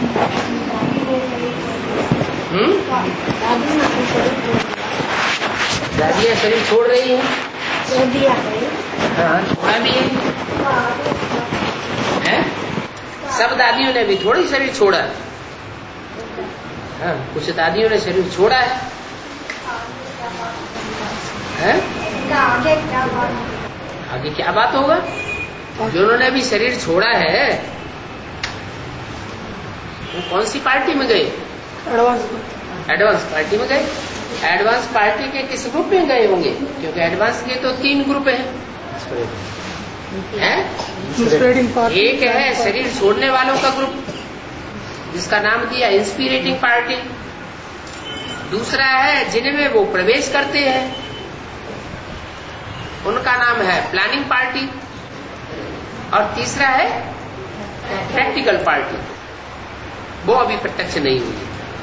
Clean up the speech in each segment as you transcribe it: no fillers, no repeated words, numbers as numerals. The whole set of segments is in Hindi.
दादियाँ शरीर छोड़ रही हैं। हाँ, छोड़ा भी है? सब दादियों ने भी थोड़ी शरीर छोड़ा। हाँ, कुछ दादियों ने शरीर छोड़ा है? आगे क्या बात होगा? जिन्होंने भी शरीर छोड़ा है वो कौन सी पार्टी में गए? एडवांस पार्टी में गए। एडवांस पार्टी के किस ग्रुप में गए होंगे? क्योंकि एडवांस के तो 3 ग्रुप हैं। एक है शरीर छोड़ने वालों का ग्रुप जिसका नाम दिया इंस्पिरेटिंग पार्टी। दूसरा है जिनमें वो प्रवेश करते हैं, उनका नाम है प्लानिंग पार्टी। और तीसरा है प्रैक्टिकल पार्टी, वो अभी प्रत्यक्ष नहीं हुई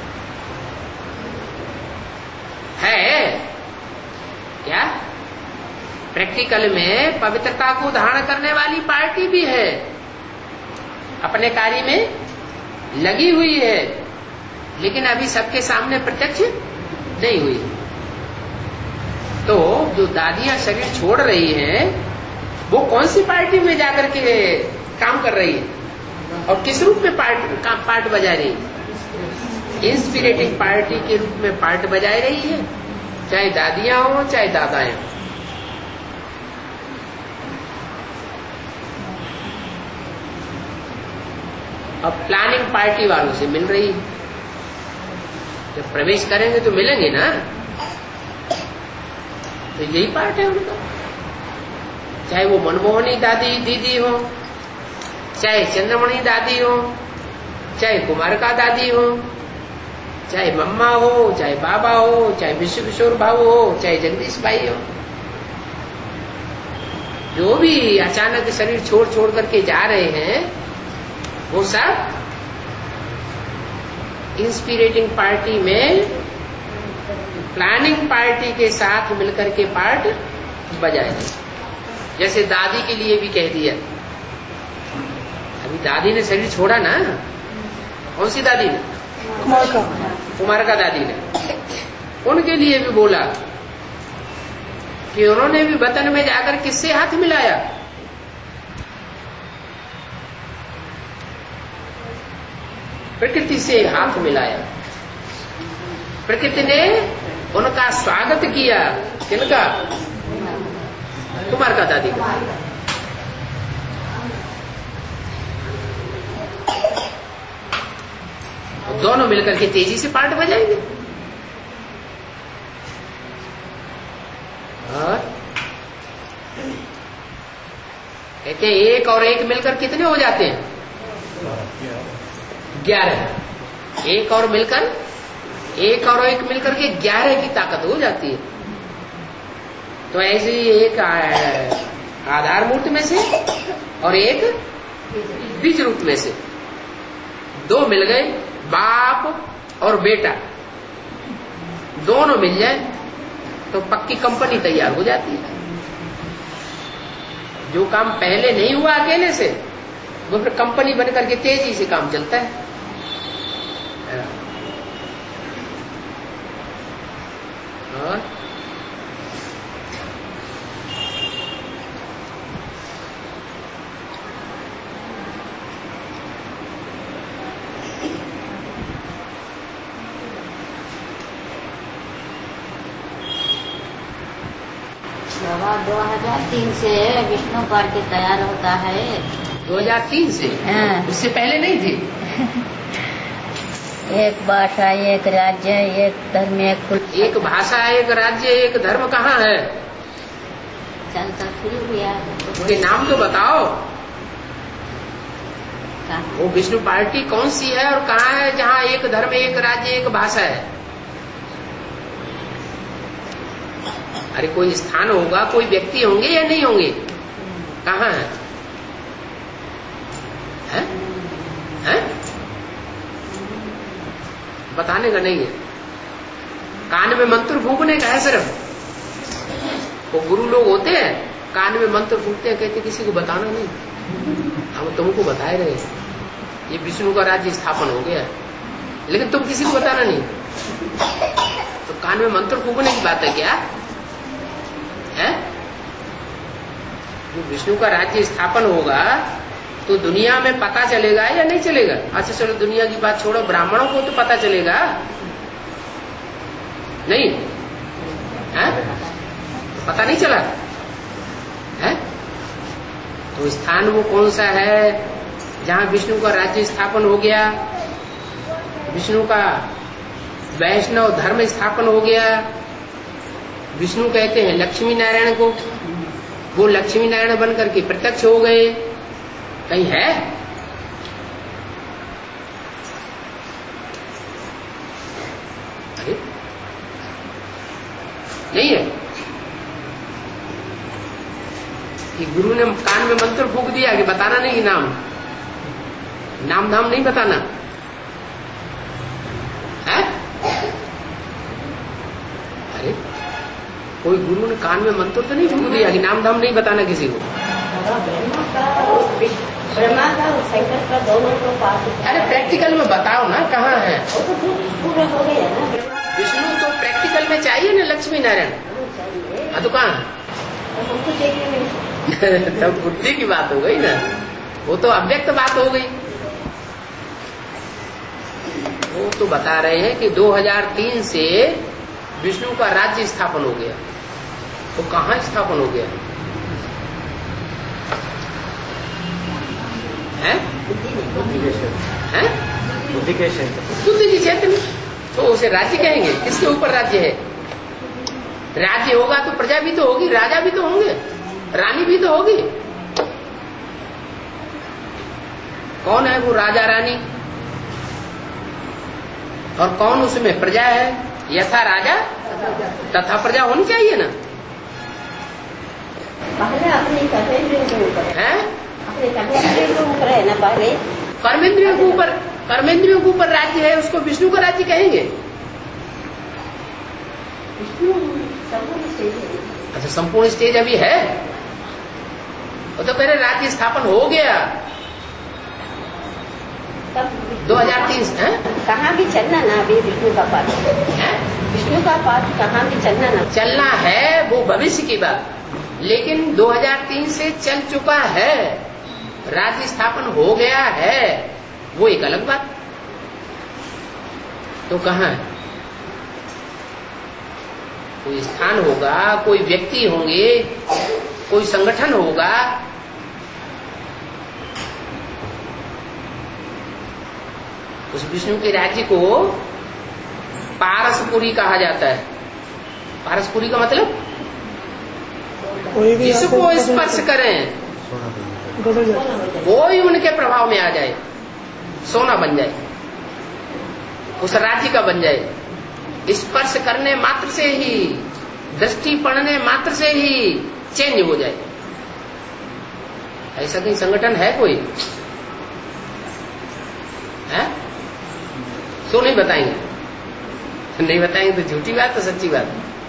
है। क्या प्रैक्टिकल में पवित्रता को धारण करने वाली पार्टी भी है, अपने कार्य में लगी हुई है, लेकिन अभी सबके सामने प्रत्यक्ष नहीं हुई। तो जो दादियां शरीर छोड़ रही हैं वो कौन सी पार्टी में जाकर के काम कर रही है और किस रूप में पार्ट बजा रही है? इंस्पिरेटिंग पार्टी के रूप में पार्ट बजा रही है, चाहे दादियां हो चाहे दादाएं हो। अब प्लानिंग पार्टी वालों से मिल रही है। जब प्रवेश करेंगे तो मिलेंगे ना, तो यही पार्ट है उनका। चाहे वो मनमोहनी दीदी हो, चाहे चंद्रमणि दादी हो, चाहे कुमारका दादी हो, चाहे मम्मा हो, चाहे बाबा हो, चाहे विश्व किशोर भाऊ हो, चाहे जगदीश भाई हो, जो भी अचानक शरीर छोड़ करके जा रहे हैं वो सब इंस्पिरेटिंग पार्टी में प्लानिंग पार्टी के साथ मिलकर के पार्ट बजाएंगे। जैसे दादी के लिए भी कह दिया, अभी दादी ने शरीर छोड़ा ना। कौन सी दादी ने? कुमारका दादी ने। उनके लिए भी बोला कि उन्होंने भी वतन में जाकर किससे हाथ मिलाया? प्रकृति से हाथ मिलाया। प्रकृति ने उनका स्वागत किया। किनका? कुमारका दादी का। दोनों मिलकर के तेजी से पार्ट बजाएंगे। और कहते हैं 1 और 1 मिलकर कितने हो जाते हैं? 11। 1 और 1 मिलकर के 11 की ताकत हो जाती है। तो ऐसे ही एक आधार मूर्त में से और एक बीज रूप में से 2 मिल गए, बाप और बेटा दोनों मिल जाए तो पक्की कंपनी तैयार हो जाती है। जो काम पहले नहीं हुआ अकेले से, वो फिर कंपनी बन करके तेजी से काम चलता है। और बाबा 2003 से विष्णु पार्टी तैयार होता है। 2003 से? हाँ। उससे पहले नहीं थी? एक भाषा, एक राज्य, एक धर्म, एक भाषा, एक राज्य, एक धर्म कहाँ है? चलता फिर गया। उसके नाम तो बताओ। वो विष्णु पार्टी कौन सी है और कहाँ है जहाँ एक धर्म, एक राज्य, एक भाषा है? अरे कोई स्थान होगा, कोई व्यक्ति होंगे या नहीं होंगे? कहाँ है? हैं? बताने का नहीं है। कान में मंत्र फूंकने का है सिर्फ। वो गुरु लोग होते हैं कान में मंत्र फूंकते हैं, कहते किसी को बताना नहीं, हम तुमको बताए रहे। ये विष्णु का राज्य स्थापन हो गया, लेकिन तुम किसी को बताना नहीं। तो कान में मंत्र फूकने की बात है क्या है? जो विष्णु का राज्य स्थापन होगा तो दुनिया में पता चलेगा या नहीं चलेगा? अच्छा चलो दुनिया की बात छोड़ो, ब्राह्मणों को तो पता चलेगा नहीं है? पता नहीं चला है? तो स्थान वो कौन सा है जहां विष्णु का राज्य स्थापन हो गया, विष्णु का वैष्णव धर्म स्थापन हो गया। विष्णु कहते हैं लक्ष्मी नारायण को, वो लक्ष्मी नारायण बनकर के प्रत्यक्ष हो गए। कहीं है? अरे नहीं है कि गुरु ने कान में मंत्र फूंक दिया कि बताना नहीं, नाम धाम नहीं बताना है? अरे कोई गुरु ने कान में मंत्र तो नहीं फूंक दिया कि नाम धाम नहीं बताना किसी को? ब्रह्मा का और शंकर का दोनों को पास। अरे प्रैक्टिकल में बताओ ना कहाँ है? वो तो पूरा हो गया ना। विष्णु तो प्रैक्टिकल में चाहिए ना, लक्ष्मी नारायण। हाँ तो कहाँ? हमको चाहिए तब बुद्धि की बात हो गई ना, वो तो अव्यक्त बात हो गई। वो तो बता रहे हैं कि 2003 से विष्णु का राज्य स्थापन हो गया। तो कहाँ स्थापन हो गया है? हैं? बुद्धि के क्षेत्र, बुद्धि के क्षेत्र में। तो उसे राज्य कहेंगे? किसके ऊपर राज्य है? राज्य होगा तो प्रजा भी तो होगी, राजा भी तो होंगे, रानी भी तो होगी। कौन है वो राजा रानी और कौन उसमें प्रजा है? यथा राजा तथा प्रजा होनी चाहिए ना। पहले अपनी कर्मेंद्रियों के ऊपर है, अपने कर्मेंद्रियों के ऊपर है ना। पहले कर्मेंद्रियों के ऊपर राज्य है, उसको विष्णु का राज्य कहेंगे। विष्णु संपूर्ण स्टेज है। अच्छा संपूर्ण स्टेज अभी है? वो तो पहले राज्य स्थापन हो गया तब 2003 है। कहाँ भी चलना ना अभी विष्णु का पाठ हैं? विष्णु का पाठ कहाँ भी चलना ना। चलना है वो भविष्य की बात, लेकिन 2003 से चल चुका है, राज्य स्थापन हो गया है, वो एक अलग बात। तो कहाँ है? कोई स्थान होगा, कोई व्यक्ति होंगे, कोई संगठन होगा। उस विष्णु के राज्य को पारसपुरी कहा जाता है। पारसपुरी का मतलब जिसको स्पर्श करें वो ही उनके प्रभाव में आ जाए, सोना बन जाए, उस राज्य का बन जाए। स्पर्श करने मात्र से ही, दृष्टि पड़ने मात्र से ही चेंज हो जाए। ऐसा कहीं संगठन है कोई? है? क्यों नहीं बताएंगे? नहीं बताएंगे तो झूठी बात, तो सच्ची बात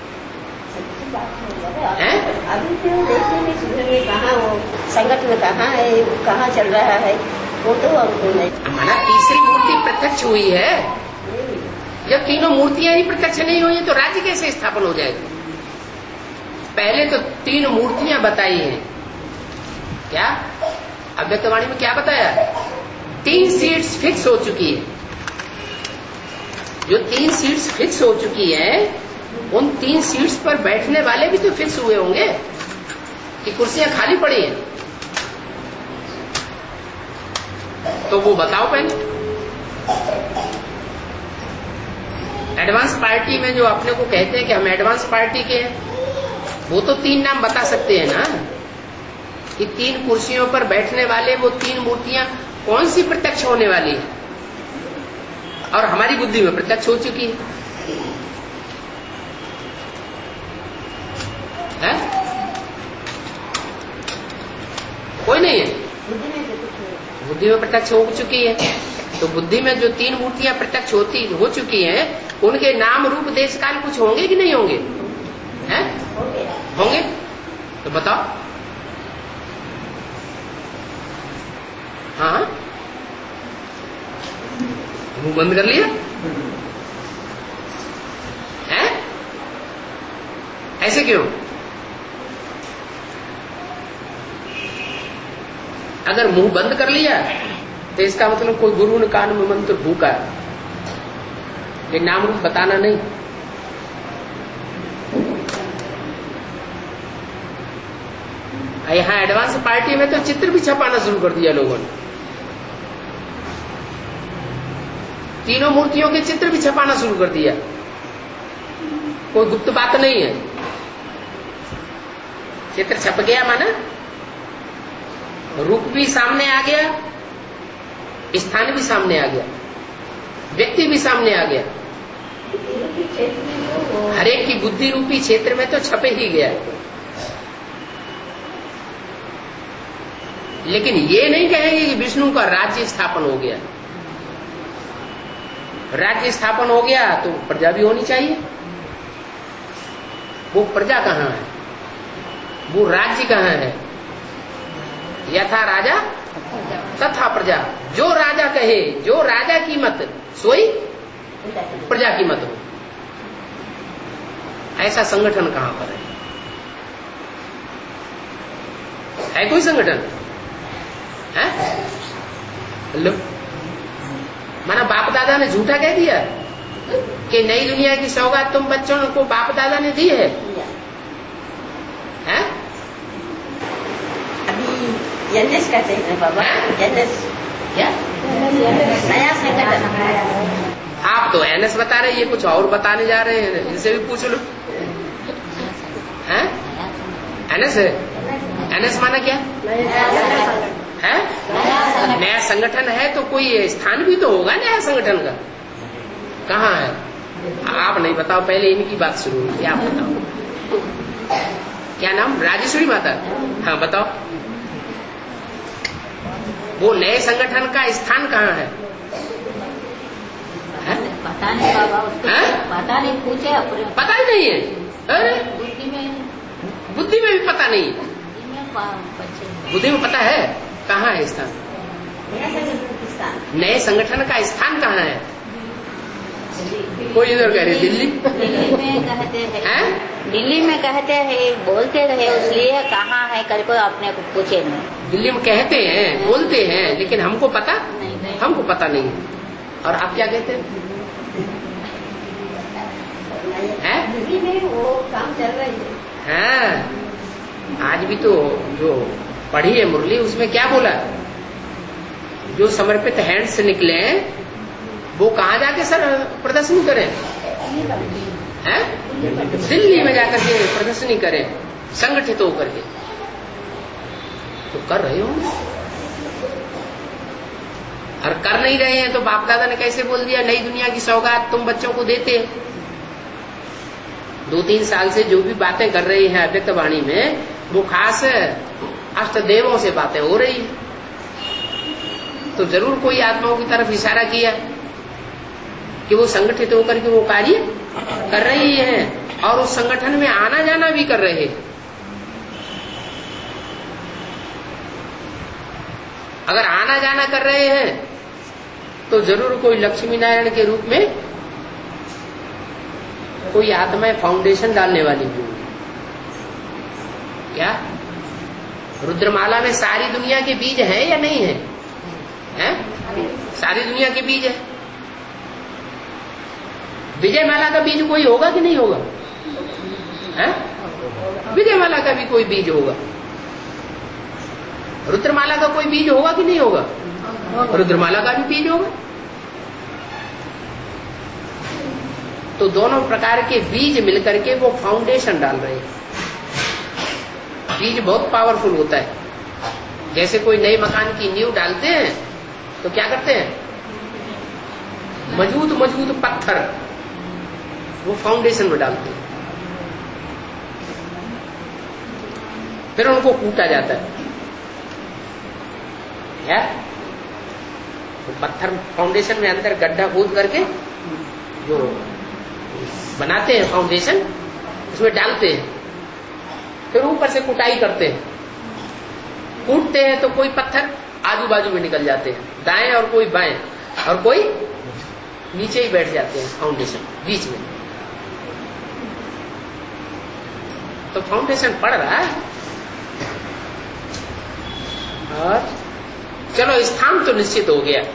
है। अभी तो देखने में सुनिए कहाँ वो संगठन कहाँ है, कहाँ चल रहा है, वो तो हमको नहीं। हमारा तीसरी मूर्ति प्रत्यक्ष हुई है। जब तीनों मूर्तियां ही प्रत्यक्ष नहीं हुई तो राज्य कैसे स्थापन हो जाएगा? पहले तो 3 मूर्तियां बताई हैं। क्या अव्यक्तवाणी में क्या बताया? 3 सीट्स फिक्स हो चुकी है। जो 3 सीट्स फिक्स हो चुकी है, उन 3 सीट्स पर बैठने वाले भी तो फिक्स हुए होंगे कि कुर्सियां खाली पड़ी हैं। तो वो बताओ पहले। एडवांस पार्टी में जो अपने को कहते हैं कि हम एडवांस पार्टी के हैं, वो तो 3 नाम बता सकते हैं ना कि 3 कुर्सियों पर बैठने वाले वो 3 मूर्तियां कौन सी प्रत्यक्ष होने वाली है, और हमारी बुद्धि में प्रत्यक्ष हो चुकी है? कोई नहीं है, बुद्धि में प्रत्यक्ष हो चुकी है। तो बुद्धि में जो 3 मूर्तियां प्रत्यक्ष हो चुकी हैं, उनके नाम रूप देश काल कुछ होंगे कि नहीं होंगे? हैं? होंगे। तो बताओ। हाँ मुंह बंद कर लिया है? ऐसे क्यों? अगर मुंह बंद कर लिया तो इसका मतलब कोई गुरु ने कान में मंत्र फूका, ये नाम रूप बताना नहीं। यहां एडवांस पार्टी में तो चित्र भी छपाना शुरू कर दिया लोगों ने, तीनों मूर्तियों के चित्र भी छपाना शुरू कर दिया। कोई गुप्त बात नहीं है, चित्र छप गया माना रूप भी सामने आ गया, स्थान भी सामने आ गया, व्यक्ति भी सामने आ गया, हर एक की बुद्धि रूपी क्षेत्र में तो छपे ही गया। लेकिन ये नहीं कहेंगे कि विष्णु का राज्य स्थापन हो गया। राज्य स्थापन हो गया तो प्रजा भी होनी चाहिए। वो प्रजा कहां है, वो राज्य कहां है? यथा राजा तथा प्रजा, जो राजा कहे, जो राजा की मत सोई प्रजा की मत हो, ऐसा संगठन कहां पर है कोई संगठन है? लो, माना बाप दादा ने झूठा कह दिया कि नई दुनिया की सौगात तुम बच्चों को बाप दादा ने दी है? हैं? अभी एनएस कहते हैं बाबा, एनएस क्या नया संगठन। आप तो एनएस बता रहे, ये कुछ और बताने जा रहे हैं, इनसे भी पूछ लो। हैं? एनएस है? एनएस माना क्या है? नया संगठन है तो कोई स्थान भी तो होगा नया संगठन का, कहाँ है? आप नहीं बताओ, पहले इनकी बात शुरू हुई, आप बताओ। क्या नाम? राजेश्वरी माता। हाँ बताओ, वो नए संगठन का स्थान कहाँ है? पता नहीं बाबा, पता नहीं, पूछे अपने, पता ही नहीं है। अरे बुद्धि में भी पता नहीं, बुद्धि में पता है कहाँ है स्थान? नए संगठन का स्थान कहाँ है? कोई इधर कह रहे दिल्ली। दिल्ली में कहते हैं, दिल्ली में कहते हैं, बोलते रहे, इसलिए कहाँ है कल को अपने को पूछे नहीं। दिल्ली में कहते हैं, बोलते हैं, लेकिन हमको पता नहीं, हमको पता नहीं। और आप क्या कहते हैं? दिल्ली में वो काम चल रही है। हाँ, आज भी तो जो पढ़ी है मुरली, उसमें क्या बोला? जो समर्पित हैंड से निकले वो कहाँ जाके सर प्रदर्शनी करें? हैं? दिल्ली में जाकर के प्रदर्शनी करें, संगठित होकर के। तो कर रहे हो, और कर नहीं रहे हैं तो बाप दादा ने कैसे बोल दिया नई दुनिया की सौगात तुम बच्चों को देते? 2-3 साल से जो भी बातें कर रही हैं अव्यक्त वाणी में, वो खास अष्टदेवों से बातें हो रही है। तो जरूर कोई आत्माओं की तरफ इशारा किया कि वो संगठित होकर के वो कार्य कर रही हैं और उस संगठन में आना जाना भी कर रहे हैं। अगर आना जाना कर रहे हैं तो जरूर कोई लक्ष्मी नारायण के रूप में कोई आत्माएं फाउंडेशन डालने वाली भी होगी। क्या रुद्रमाला में सारी दुनिया के बीज है या नहीं है? हैं? सारी दुनिया के बीज है। विजयमाला का बीज कोई होगा कि नहीं होगा? हैं? विजयमाला का भी कोई बीज होगा। रुद्रमाला का कोई बीज होगा कि नहीं होगा? रुद्रमाला का भी बीज होगा। तो दोनों प्रकार के बीज मिलकर के वो फाउंडेशन डाल रहे हैं। बीज बहुत पावरफुल होता है। जैसे कोई नए मकान की नींव डालते हैं तो क्या करते हैं? मजबूत मजबूत पत्थर वो फाउंडेशन में डालते हैं, फिर उनको कूटा जाता है। क्या तो पत्थर फाउंडेशन में अंदर गड्ढा खोद करके जो बनाते हैं फाउंडेशन, उसमें डालते हैं, फिर ऊपर से कुटाई करते हैं। कूटते हैं तो कोई पत्थर आजू बाजू में निकल जाते हैं, दाएं और कोई बाएं और कोई नीचे ही बैठ जाते हैं फाउंडेशन बीच में। तो फाउंडेशन पड़ रहा है। और चलो स्थान तो निश्चित हो गया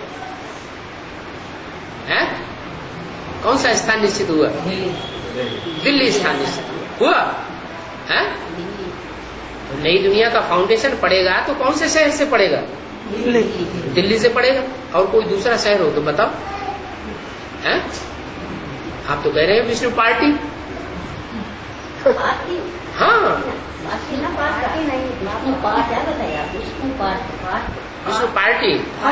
है। कौन सा स्थान निश्चित हुआ? दिल्ली स्थान निश्चित हुआ है। नई दुनिया का फाउंडेशन पड़ेगा तो कौन से शहर से पड़ेगा? दिल्ली से पड़ेगा। और कोई दूसरा शहर हो तो बताओ है? आप तो कह रहे हैं विष्णु पार्टी। हाँ विष्णु पार्टी,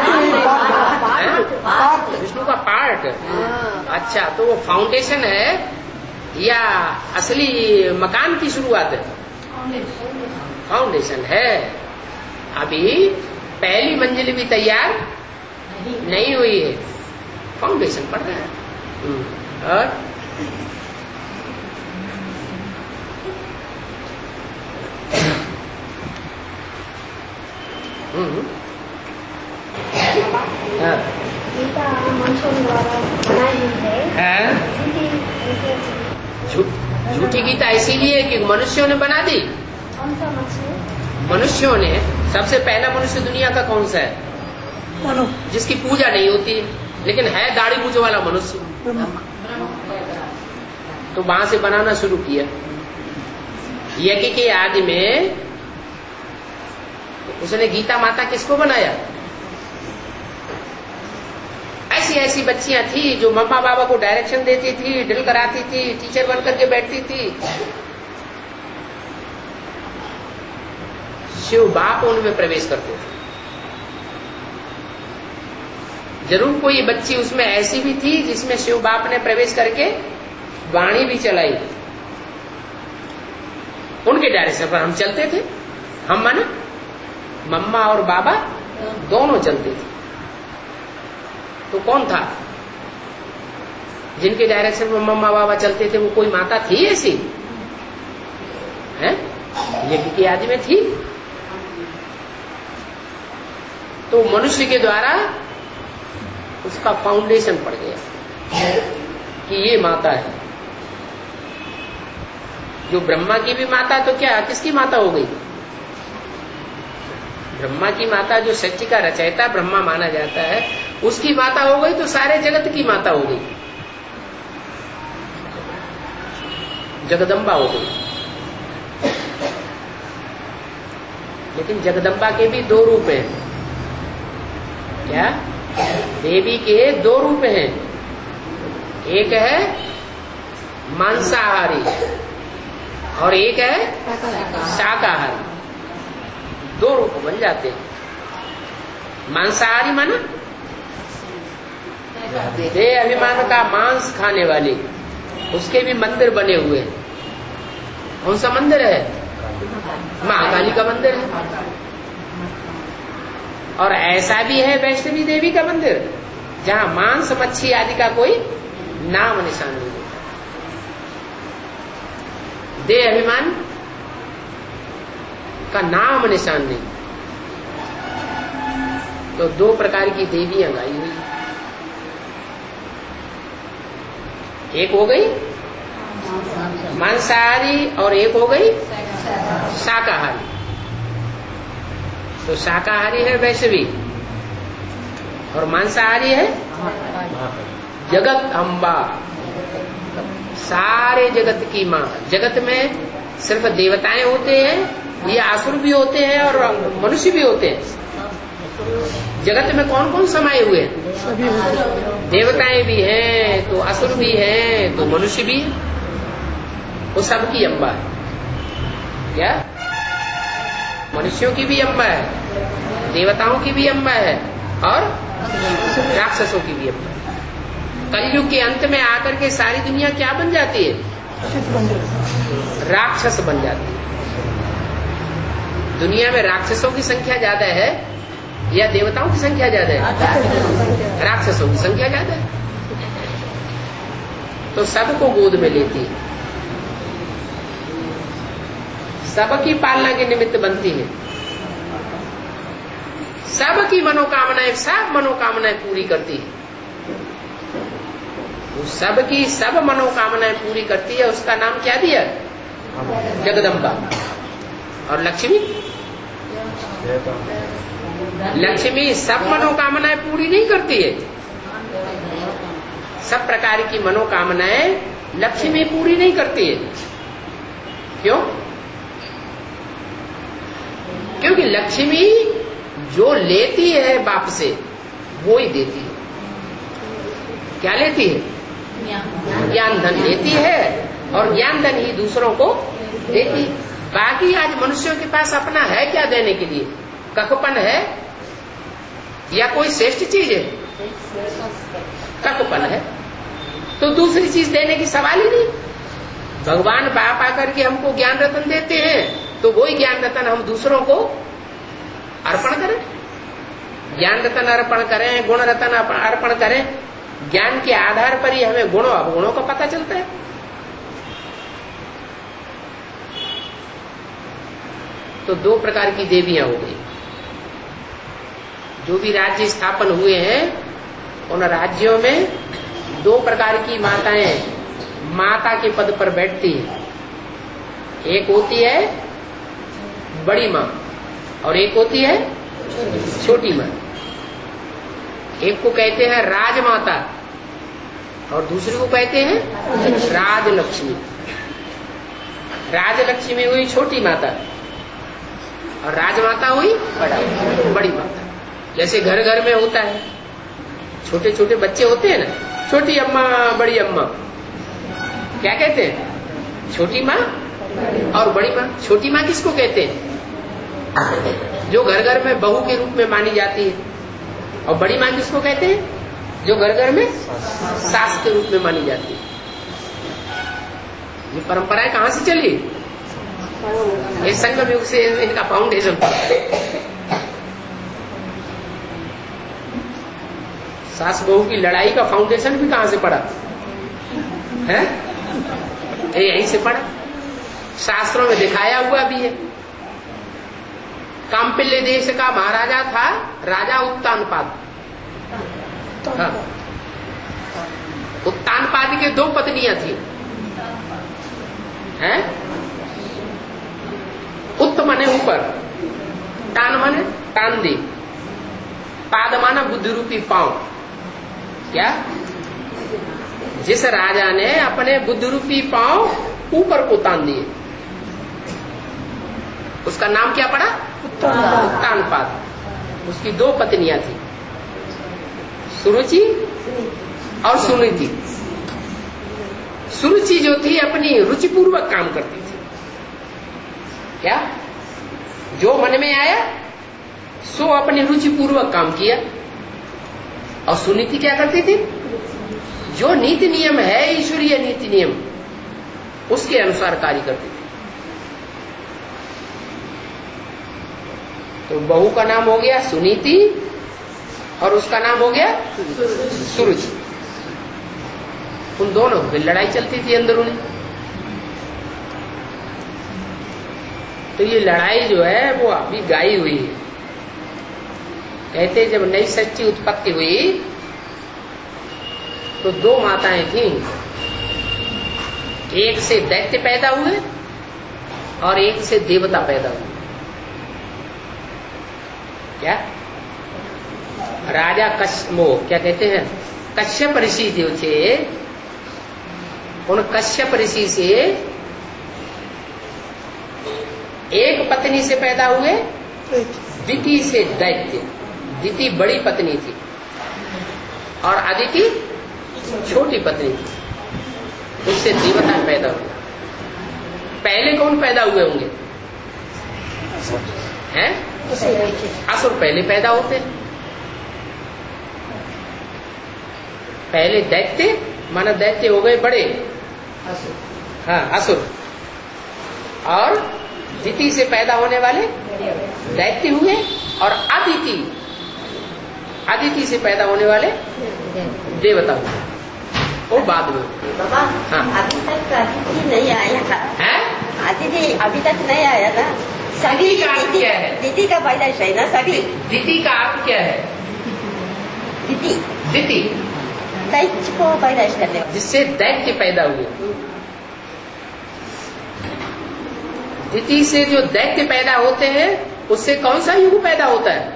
विष्णु का पार्ट। अच्छा, तो वो फाउंडेशन है या असली मकान की शुरुआत है? फाउंडेशन है। अभी पहली मंजिल भी तैयार नहीं हुई है, फाउंडेशन पड़ रहा है। और गीता मनुष्यों द्वारा बनाई हुई है। झूठी गीता इसीलिए कि मनुष्यों ने बना दी। कौन सा मनुष्यों ने, सबसे पहला मनुष्य दुनिया का कौन सा है? जिसकी पूजा नहीं होती लेकिन है दाढ़ी मूंछ वाला मनुष्य। तो वहां से बनाना शुरू किया। यज्ञ के आदि में उसने गीता माता किसको बनाया? ऐसी ऐसी बच्चियां थी जो मम्मा बाबा को डायरेक्शन देती थी, ड्रिल कराती थी, टीचर बन करके बैठती थी। शिव बाप उनमें प्रवेश करते थे। जरूर कोई बच्ची उसमें ऐसी भी थी जिसमें शिव बाप ने प्रवेश करके वाणी भी चलाई। उनके डायरेक्शन पर हम चलते थे। हम माने मम्मा और बाबा दोनों चलते थे। तो कौन था जिनके डायरेक्शन में मम्मा बाबा चलते थे? वो कोई माता थी ऐसी है? यज्ञ की आदि में थी। तो मनुष्य के द्वारा उसका फाउंडेशन पड़ गया कि ये माता है। जो ब्रह्मा की भी माता, तो क्या किसकी माता हो गई? ब्रह्मा की माता, जो सृष्टि का रचयिता ब्रह्मा माना जाता है, उसकी माता हो गई तो सारे जगत की माता हो गई, जगदम्बा हो गई। लेकिन जगदम्बा के भी दो रूप हैं। क्या? देवी के दो रूप हैं। एक है मांसाहारी और एक है शाकाहारी। दो रूप बन जाते हैं। मांसाहारी माना देह अभिमान का मांस खाने वाले, उसके भी मंदिर बने हुए हैं। कौन सा मंदिर है? महाकाली का मंदिर है। और ऐसा भी है वैष्णवी देवी का मंदिर, जहां मांस मच्छी आदि का कोई नाम निशान नहीं होता। देह अभिमान का नाम निशान नहीं। तो दो प्रकार की देवियां गाई हुई। एक हो गई मांसाहारी और एक हो गई शाकाहारी। तो शाकाहारी है वैष्णवी और मांसाहारी है जगत अम्बा, सारे जगत की मां। जगत में सिर्फ देवताएं होते हैं या असुर भी होते हैं और मनुष्य भी होते हैं। जगत में कौन कौन समाये हुए हैं? देवताएं भी हैं तो असुर भी हैं तो मनुष्य भी। वो सबकी अम्बा है। क्या? मनुष्यों की भी अम्बा है, देवताओं की भी अम्बा है और राक्षसों की भी अम्बा है। कलयुग के अंत में आकर के सारी दुनिया क्या बन जाती है? राक्षस बन जाती है। दुनिया में राक्षसों की संख्या ज्यादा है या देवताओं की संख्या ज्यादा है? राक्षसों की संख्या ज्यादा है। तो सबको गोद में लेती है, सबकी पालना के निमित्त बनती है, सबकी मनोकामनाएं, सब मनोकामनाएं पूरी करती है। वो सबकी सब मनोकामनाएं पूरी करती है, उसका नाम क्या दिया? जगदम्बा। और लक्ष्मी, लक्ष्मी सब मनोकामनाएं पूरी नहीं करती है। सब प्रकार की मनोकामनाएं लक्ष्मी पूरी नहीं करती है। क्यों? क्योंकि लक्ष्मी जो लेती है बाप से वो ही देती है। क्या लेती है? ज्ञान धन लेती है और ज्ञान धन ही दूसरों को देती है। बाकी आज मनुष्यों के पास अपना है क्या देने के लिए? कखपन है या कोई श्रेष्ठ चीज है? कखपन है, तो दूसरी चीज देने की सवाल ही नहीं। भगवान बाप आकर के हमको ज्ञान रतन देते हैं तो वही ज्ञान रतन हम दूसरों को अर्पण करें, ज्ञान रतन अर्पण करें, गुण रतन अर्पण करें। ज्ञान के आधार पर ही हमें गुणों अवगुणों का पता चलता है। तो दो प्रकार की देवियां हो गई। जो भी राज्य स्थापन हुए हैं उन राज्यों में दो प्रकार की माताएं माता के पद पर बैठती है। एक होती है बड़ी माँ और एक होती है छोटी माँ। एक को कहते हैं राजमाता और दूसरी को कहते हैं राजलक्ष्मी। राजलक्ष्मी हुई छोटी माता और राजमाता हुई बड़ी माता। जैसे घर घर में होता है, छोटे छोटे बच्चे होते हैं ना, छोटी अम्मा बड़ी अम्मा, क्या कहते हैं? छोटी माँ और बड़ी माँ। छोटी माँ किसको कहते हैं? जो घर घर में बहू के रूप में मानी जाती है। और बड़ी माँ किसको कहते हैं? जो घर घर में सास के रूप में मानी जाती है। ये परंपराएं कहाँ से चली? ये संगम युग से इनका फाउंडेशन था। सास बहू की लड़ाई का फाउंडेशन भी कहाँ से पड़ा है? यहीं से पड़ा। शास्त्रों में दिखाया हुआ भी है। काम्पिल्य देश का महाराजा था राजा उत्तानपाद। हाँ। उत्तानपाद के दो पत्नियां थी। हैं? उत्त माने ऊपर, तान माने तान दी, पाद माना बुद्धि रूपी पांव। क्या? जिस राजा ने अपने बुद्धि रूपी पांव ऊपर को तान दिए उसका नाम क्या पड़ा? उत्तानपाद। उसकी दो पत्नियां थी, सुरुचि और सुनीति। सुरुचि जो थी अपनी रुचि पूर्वक काम करती थी। क्या? जो मन में आया सो अपनी रुचि पूर्वक काम किया। और सुनीति क्या करती थी? जो नीति नियम है, ईश्वरीय नीति नियम, उसके अनुसार कार्य करती थी। तो बहू का नाम हो गया सुनीति और उसका नाम हो गया सुरुचि। उन दोनों की लड़ाई चलती थी अंदरूनी। तो ये लड़ाई जो है वो अभी गाई हुई है। कहते जब नई सच्ची उत्पत्ति हुई तो दो माताएं थीं। एक से दैत्य पैदा हुए और एक से देवता पैदा हुए। क्या? राजा क्या कहते हैं? कश्यप ऋषि जो थे, उन कश्यप ऋषि से एक पत्नी से पैदा हुए, दिति से दैत्य। दिति बड़ी पत्नी थी और अदिति छोटी पत्नी थी। उससे देवता पैदा हुए। पहले कौन पैदा हुए होंगे? हैं? असुर पहले पैदा होते। पहले दैत्य, माना दैत्य हो गए बड़े, हाँ असुर, और दिति से पैदा होने वाले दैत्य हुए, और अदिति से पैदा होने वाले देवता हुए। वो बाद में। बाबा, हाँ। अभी तक अदिति नहीं आया था। हैं? अदिति अभी तक नहीं आया था। सभी का अर्थ क्या है? दिति का पैदाइश है ना सभी। दिति का अर्थ क्या है? दिति दिति दैत्य को पैदाइश करने वाला, जिससे दैत्य पैदा हुए। दिति से जो दैत्य पैदा होते हैं उससे कौन सा युग पैदा होता है?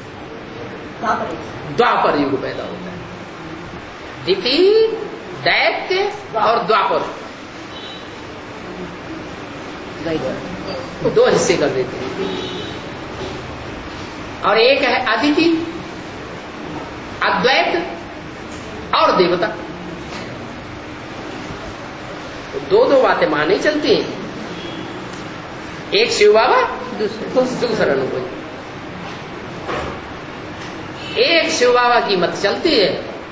द्वापर युग पैदा होता है। दिति, दैत्य और द्वापर, दो हिस्से कर देते हैं। और एक है अदिति, अद्वैत और देवता। दो दो बातें मानी चलती हैं, एक शिव बाबा दूसरा अनुभव। एक शिव बाबा की मत चलती है,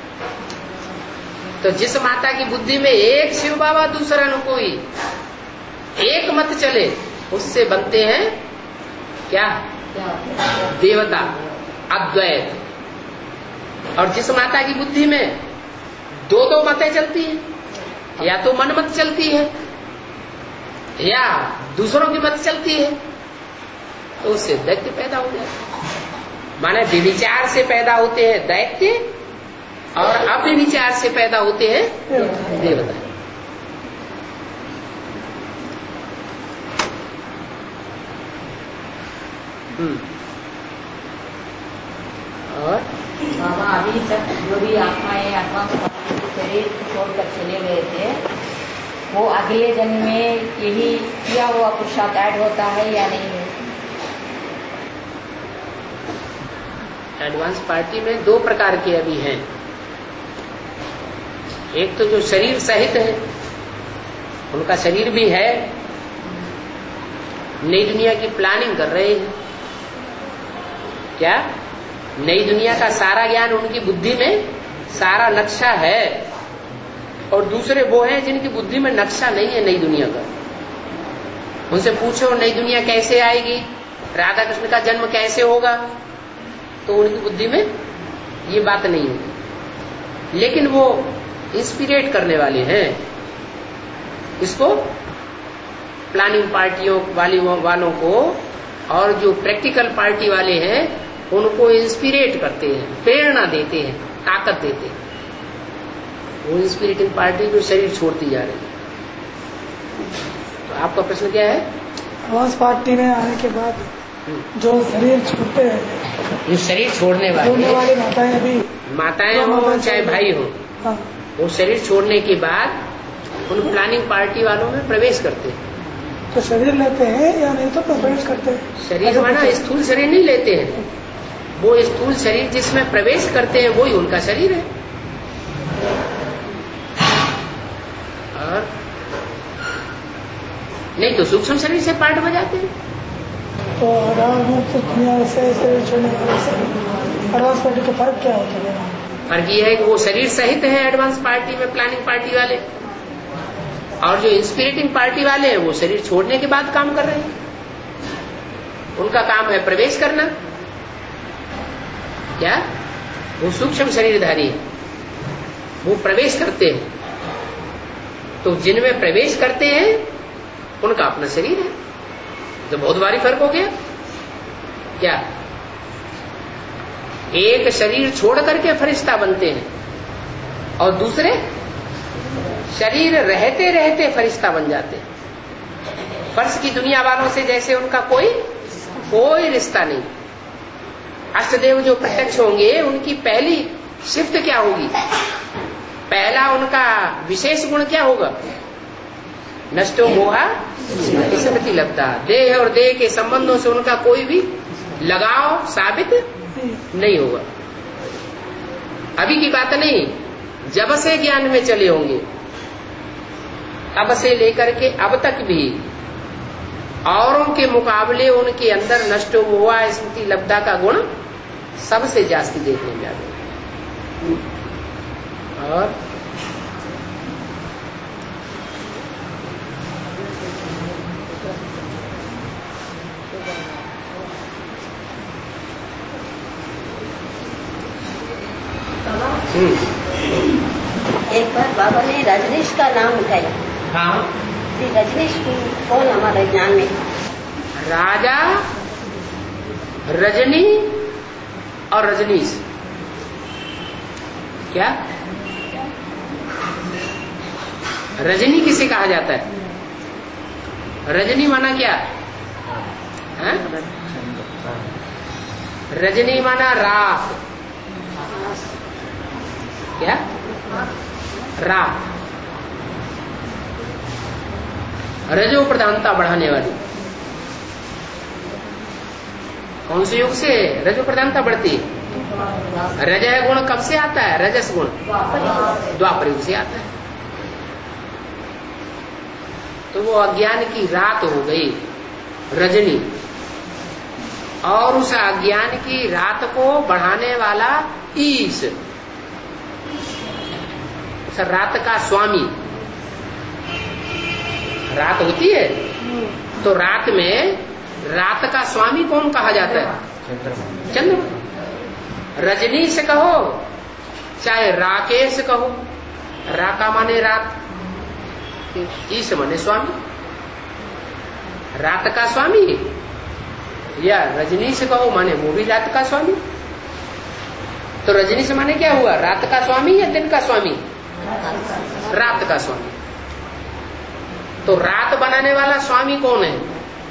तो जिस माता की बुद्धि में एक शिव बाबा दूसरा अनुभवी, एक मत चले, उससे बनते हैं क्या? देवता, अद्वैत। और जिस माता की बुद्धि में दो दो मतें चलती हैं, या तो मन मत चलती है या दूसरों की मत चलती है, तो उससे दैत्य पैदा हो जाता है। माने विचार से पैदा होते हैं दैत्य और अविचार से पैदा होते हैं देवता। और बाबा अभी तक जो भी आत्माएं आत्मा शरीर छोड़कर चले गए थे, वो अगले जन्म में यही किया हुआ पुरुषार्थ ऐड होता है या नहीं है? एडवांस पार्टी में दो प्रकार के अभी हैं। एक तो जो शरीर सहित है, उनका शरीर भी है, नई दुनिया की प्लानिंग कर रहे हैं। क्या? नई दुनिया का सारा ज्ञान उनकी बुद्धि में, सारा नक्शा है। और दूसरे वो हैं जिनकी बुद्धि में नक्शा नहीं है नई दुनिया का। उनसे पूछो नई दुनिया कैसे आएगी, राधा कृष्ण का जन्म कैसे होगा, तो उनकी बुद्धि में ये बात नहीं होगी। लेकिन वो इंस्पिरेट करने वाले हैं इसको, प्लानिंग पार्टियों वालों को, और जो प्रैक्टिकल पार्टी वाले हैं उनको इंस्पिरेट करते हैं, प्रेरणा देते हैं, ताकत देते हैं। वो इंस्पिरेटिंग पार्टी जो शरीर छोड़ती जा रही है। तो आपका प्रश्न क्या है? आवास पार्टी में आने के बाद जो शरीर छूटते हैं, जो शरीर छोड़ने वाले माताएं, अभी माताएं हो चाहे भाई हो, हाँ, वो शरीर छोड़ने के बाद उन प्लानिंग पार्टी वालों में प्रवेश करते हैं। तो शरीर लेते हैं या नहीं तो प्रवेश करते हैं? शरीर माना स्थूल शरीर नहीं लेते हैं, वो स्थूल शरीर जिसमें प्रवेश करते हैं वही उनका शरीर है। और नहीं तो सूक्ष्म शरीर से पार्ट बजाते हैं। तो दुनिया से शरीर छोड़ने वाले से एडवांस पार्टी का फर्क क्या होता है? फर्क ये है कि वो शरीर सहित है एडवांस पार्टी में, प्लानिंग पार्टी वाले, और जो इंस्पिरेटिंग पार्टी वाले हैं वो शरीर छोड़ने के बाद काम कर रहे हैं। उनका काम है प्रवेश करना। क्या? वो सूक्ष्म शरीरधारी है, वो प्रवेश करते हैं। तो जिनमें प्रवेश करते हैं उनका अपना शरीर है। तो बहुत भारी फर्क हो गया। क्या? एक शरीर छोड़ करके फरिश्ता बनते हैं और दूसरे शरीर रहते रहते फरिश्ता बन जाते हैं। फर्श की दुनिया वालों से जैसे उनका कोई रिश्ता नहीं। अष्टदेव जो प्रत्यक्ष होंगे उनकी पहली शिफ्ट क्या होगी? पहला उनका विशेष गुण क्या होगा? नष्टो मोहा स्मृति लब्धा। देह और देह के संबंधों से उनका कोई भी लगाव साबित नहीं होगा। अभी की बात नहीं, जब से ज्ञान में चले होंगे तब से लेकर के अब तक भी औरों के मुकाबले उनके अंदर नष्टो मोहा स्मृति लब्धा का गुण सबसे जास्ती देखने में आते। और एक बार बाबा ने रजनीश का नाम उठाया। हाँ, रजनीश कौन हमारे ज्ञान में? राजा, रजनी और रजनीश। क्या? रजनी किसे कहा जाता है? रजनी माना क्या है? रजनी माना रात। क्या? रात। रजो प्रधानता बढ़ाने वाली। कौन से युग से रजो प्रधानता बढ़ती है? रजय गुण कब से आता है? रजस गुण द्वापर युग से आता है। तो वो अज्ञान की रात हो गई रजनी, और उस अज्ञान की रात को बढ़ाने वाला ईश, उस रात का स्वामी। रात होती है तो रात में रात का स्वामी कौन कहा जाता है? चंद्रमा। रजनी से कहो चाहे राकेश कहो, राका माने रात, ईश माने स्वामी। रात का स्वामी या रजनी से कहो माने वो भी रात का स्वामी। तो रजनी से माने क्या हुआ? रात का स्वामी या दिन का स्वामी? रात का स्वामी। तो रात बनाने वाला स्वामी कौन है?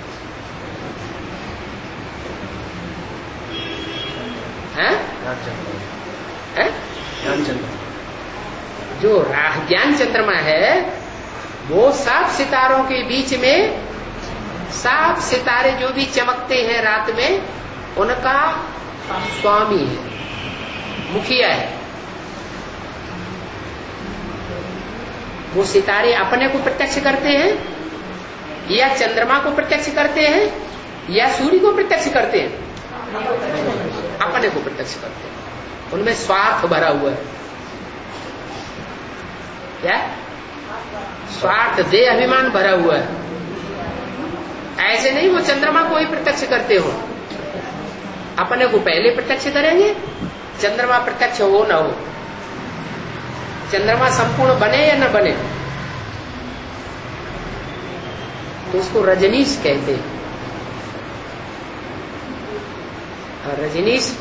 जो ज्ञान चंद्रमा है वो 7 सितारों के बीच में, 7 सितारे जो भी चमकते हैं रात में, उनका स्वामी है, मुखिया है। वो सितारे अपने को प्रत्यक्ष करते हैं या चंद्रमा को प्रत्यक्ष करते हैं या सूर्य को प्रत्यक्ष करते हैं? अपने को प्रत्यक्ष करते हैं। उनमें स्वार्थ भरा हुआ है। क्या? स्वार्थ, दे अभिमान भरा हुआ है। ऐसे नहीं वो चंद्रमा को ही प्रत्यक्ष करते हो, अपने को पहले प्रत्यक्ष करेंगे, चंद्रमा प्रत्यक्ष हो ना हो, चंद्रमा संपूर्ण बने या न बने, तो उसको रजनीश कहते हैं। और रजनीश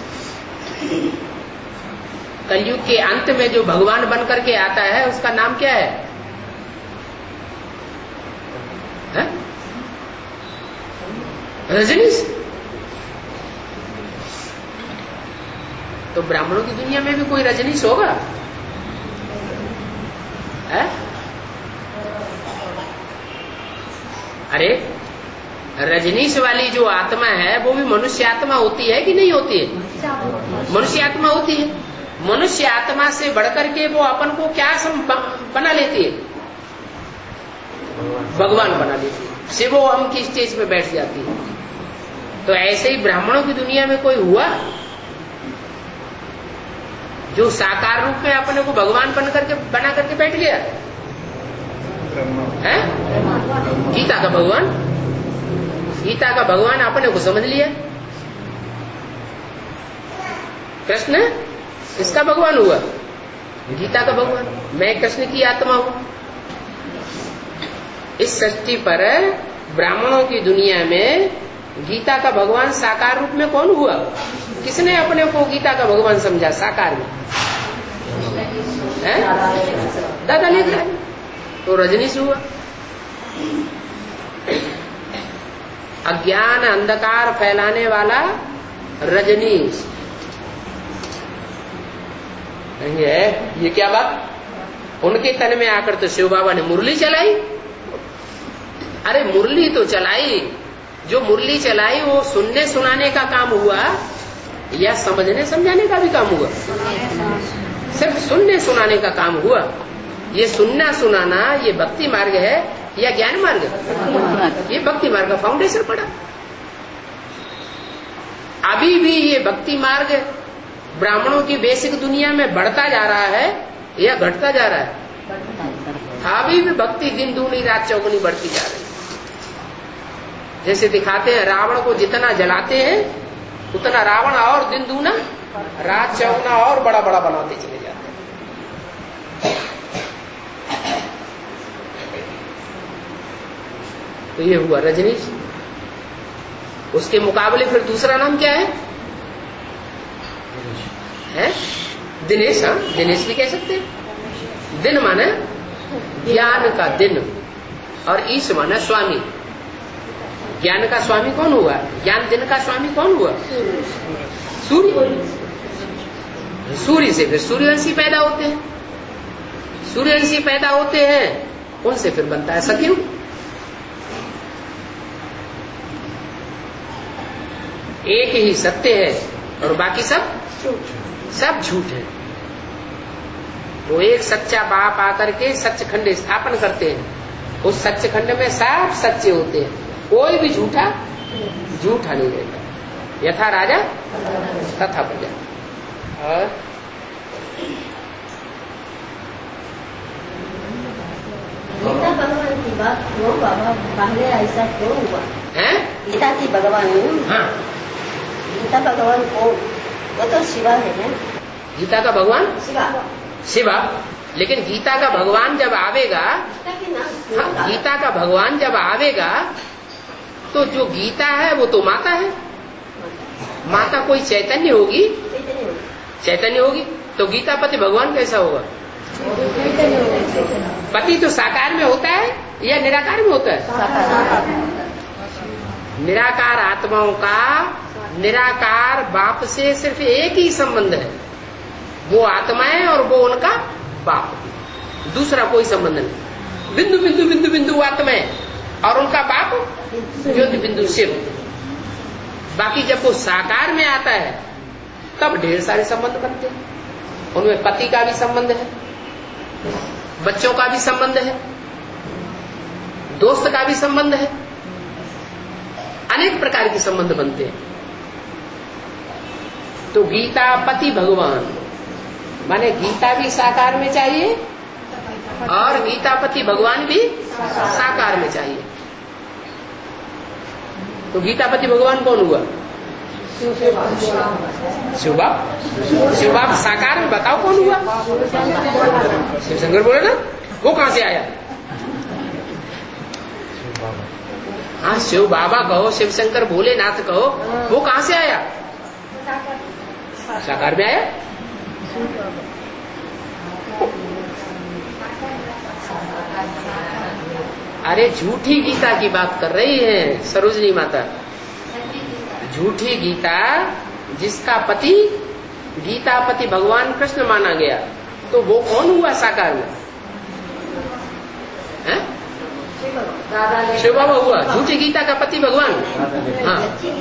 कलयुग के अंत में जो भगवान बन करके आता है उसका नाम क्या है? रजनीश। तो ब्राह्मणों की दुनिया में भी कोई रजनीश होगा? है? अरे रजनीश वाली जो आत्मा है वो भी मनुष्य आत्मा होती है कि नहीं होती है? मनुष्य आत्मा होती है। मनुष्य आत्मा से बढ़कर के वो अपन को क्या बना लेती है? भगवान बना लेती है। शिवो हम की स्टेज पे बैठ जाती है। तो ऐसे ही ब्राह्मणों की दुनिया में कोई हुआ जो साकार रूप में अपने को भगवान बना करके बैठ गया है? गीता का भगवान, गीता का भगवान अपने को समझ लिया। कृष्ण इसका भगवान हुआ, गीता का भगवान। मैं कृष्ण की आत्मा हूं। इस सृष्टि पर ब्राह्मणों की दुनिया में गीता का भगवान साकार रूप में कौन हुआ? किसने अपने को गीता का भगवान समझा साकार में? दादा ले गया तो रजनीश हुआ। अज्ञान अंधकार फैलाने वाला रजनीश। ये क्या बात? उनके तन में आकर तो शिव बाबा ने मुरली चलाई। अरे मुरली तो चलाई, जो मुरली चलाई वो सुनने सुनाने का काम हुआ या समझने समझाने का भी काम हुआ? सिर्फ सुनने सुनाने का काम हुआ। ये सुनना सुनाना ये भक्ति मार्ग है या ज्ञान मार्ग? ये भक्ति मार्ग का फाउंडेशन पड़ा। अभी भी ये भक्ति मार्ग ब्राह्मणों की बेसिक दुनिया में बढ़ता जा रहा है या घटता जा रहा है? अभी भी भक्ति दिन दूनी रात चौगुनी बढ़ती जा रही है। जैसे दिखाते हैं रावण को जितना जलाते हैं उतना रावण और दिन दूना रात चौगुना और बड़ा बड़ा बनाते चले जाते हैं। तो ये हुआ रजनीश। उसके मुकाबले फिर दूसरा नाम क्या है? दिनेश। हाँ, दिनेश भी कह सकते हैं। दिन माने ज्ञान का दिन, और ईश माना स्वामी। ज्ञान का स्वामी कौन हुआ? ज्ञान दिन का स्वामी कौन हुआ? सूर्य। सूर्य से फिर सूर्यवंशी पैदा होते हैं, सूर्यवंशी पैदा होते हैं, उनसे फिर बनता है सतयुग। एक ही सत्य है और बाकी सब झूठ है। वो एक सच्चा बाप आकर के सच्चखंड स्थापन करते हैं, उस सच्चखंड में सब सच्चे होते हैं, कोई भी झूठा नहीं रहता। यथा राजा तथा प्रजा। और गीता भगवान की बात क्यों बाबा पहले ऐसा क्यों हुआ है? गीता की भगवान, हाँ, गीता भगवान को वो तो शिवा है ना, गीता का भगवान शिवा। लेकिन गीता का भगवान जब आवेगा, हाँ, गीता का भगवान जब आवेगा तो जो गीता है वो तो माता है। माता कोई चैतन्य होगी, चैतन्य होगी तो गीता पति भगवान कैसा होगा? पति तो साकार में होता है या निराकार में होता है? निराकार आत्माओं का निराकार बाप से सिर्फ एक ही संबंध है, वो आत्माएं और वो उनका बाप, दूसरा कोई संबंध नहीं। बिंदु बिंदु बिंदु बिंदु आत्माएं और उनका बाप ज्योति बिंदु शिव। बाकी जब वो साकार में आता है तब ढेर सारे संबंध बनते हैं। उनमें पति का भी संबंध है, बच्चों का भी संबंध है, दोस्त का भी संबंध है, अनेक प्रकार के संबंध बनते हैं। तो गीता पति भगवान माने गीता भी साकार में चाहिए और गीतापति भगवान भी साकार में चाहिए। तो गीतापति भगवान कौन हुआ? शिव बाप साकार में बताओ कौन हुआ? शिव शंकर बोले ना, वो कहां से आया? हाँ, शिव बाबा कहो, शिव शंकर भोलेनाथ कहो, वो कहां से आया? साकार में आया। अरे झूठी गीता की बात कर रही है सरोजनी माता। झूठी गीता जिसका पति गीतापति भगवान कृष्ण माना गया, तो वो कौन हुआ साकार में? शिव बाबा हुआ झूठी गीता का पति भगवान। हाँ,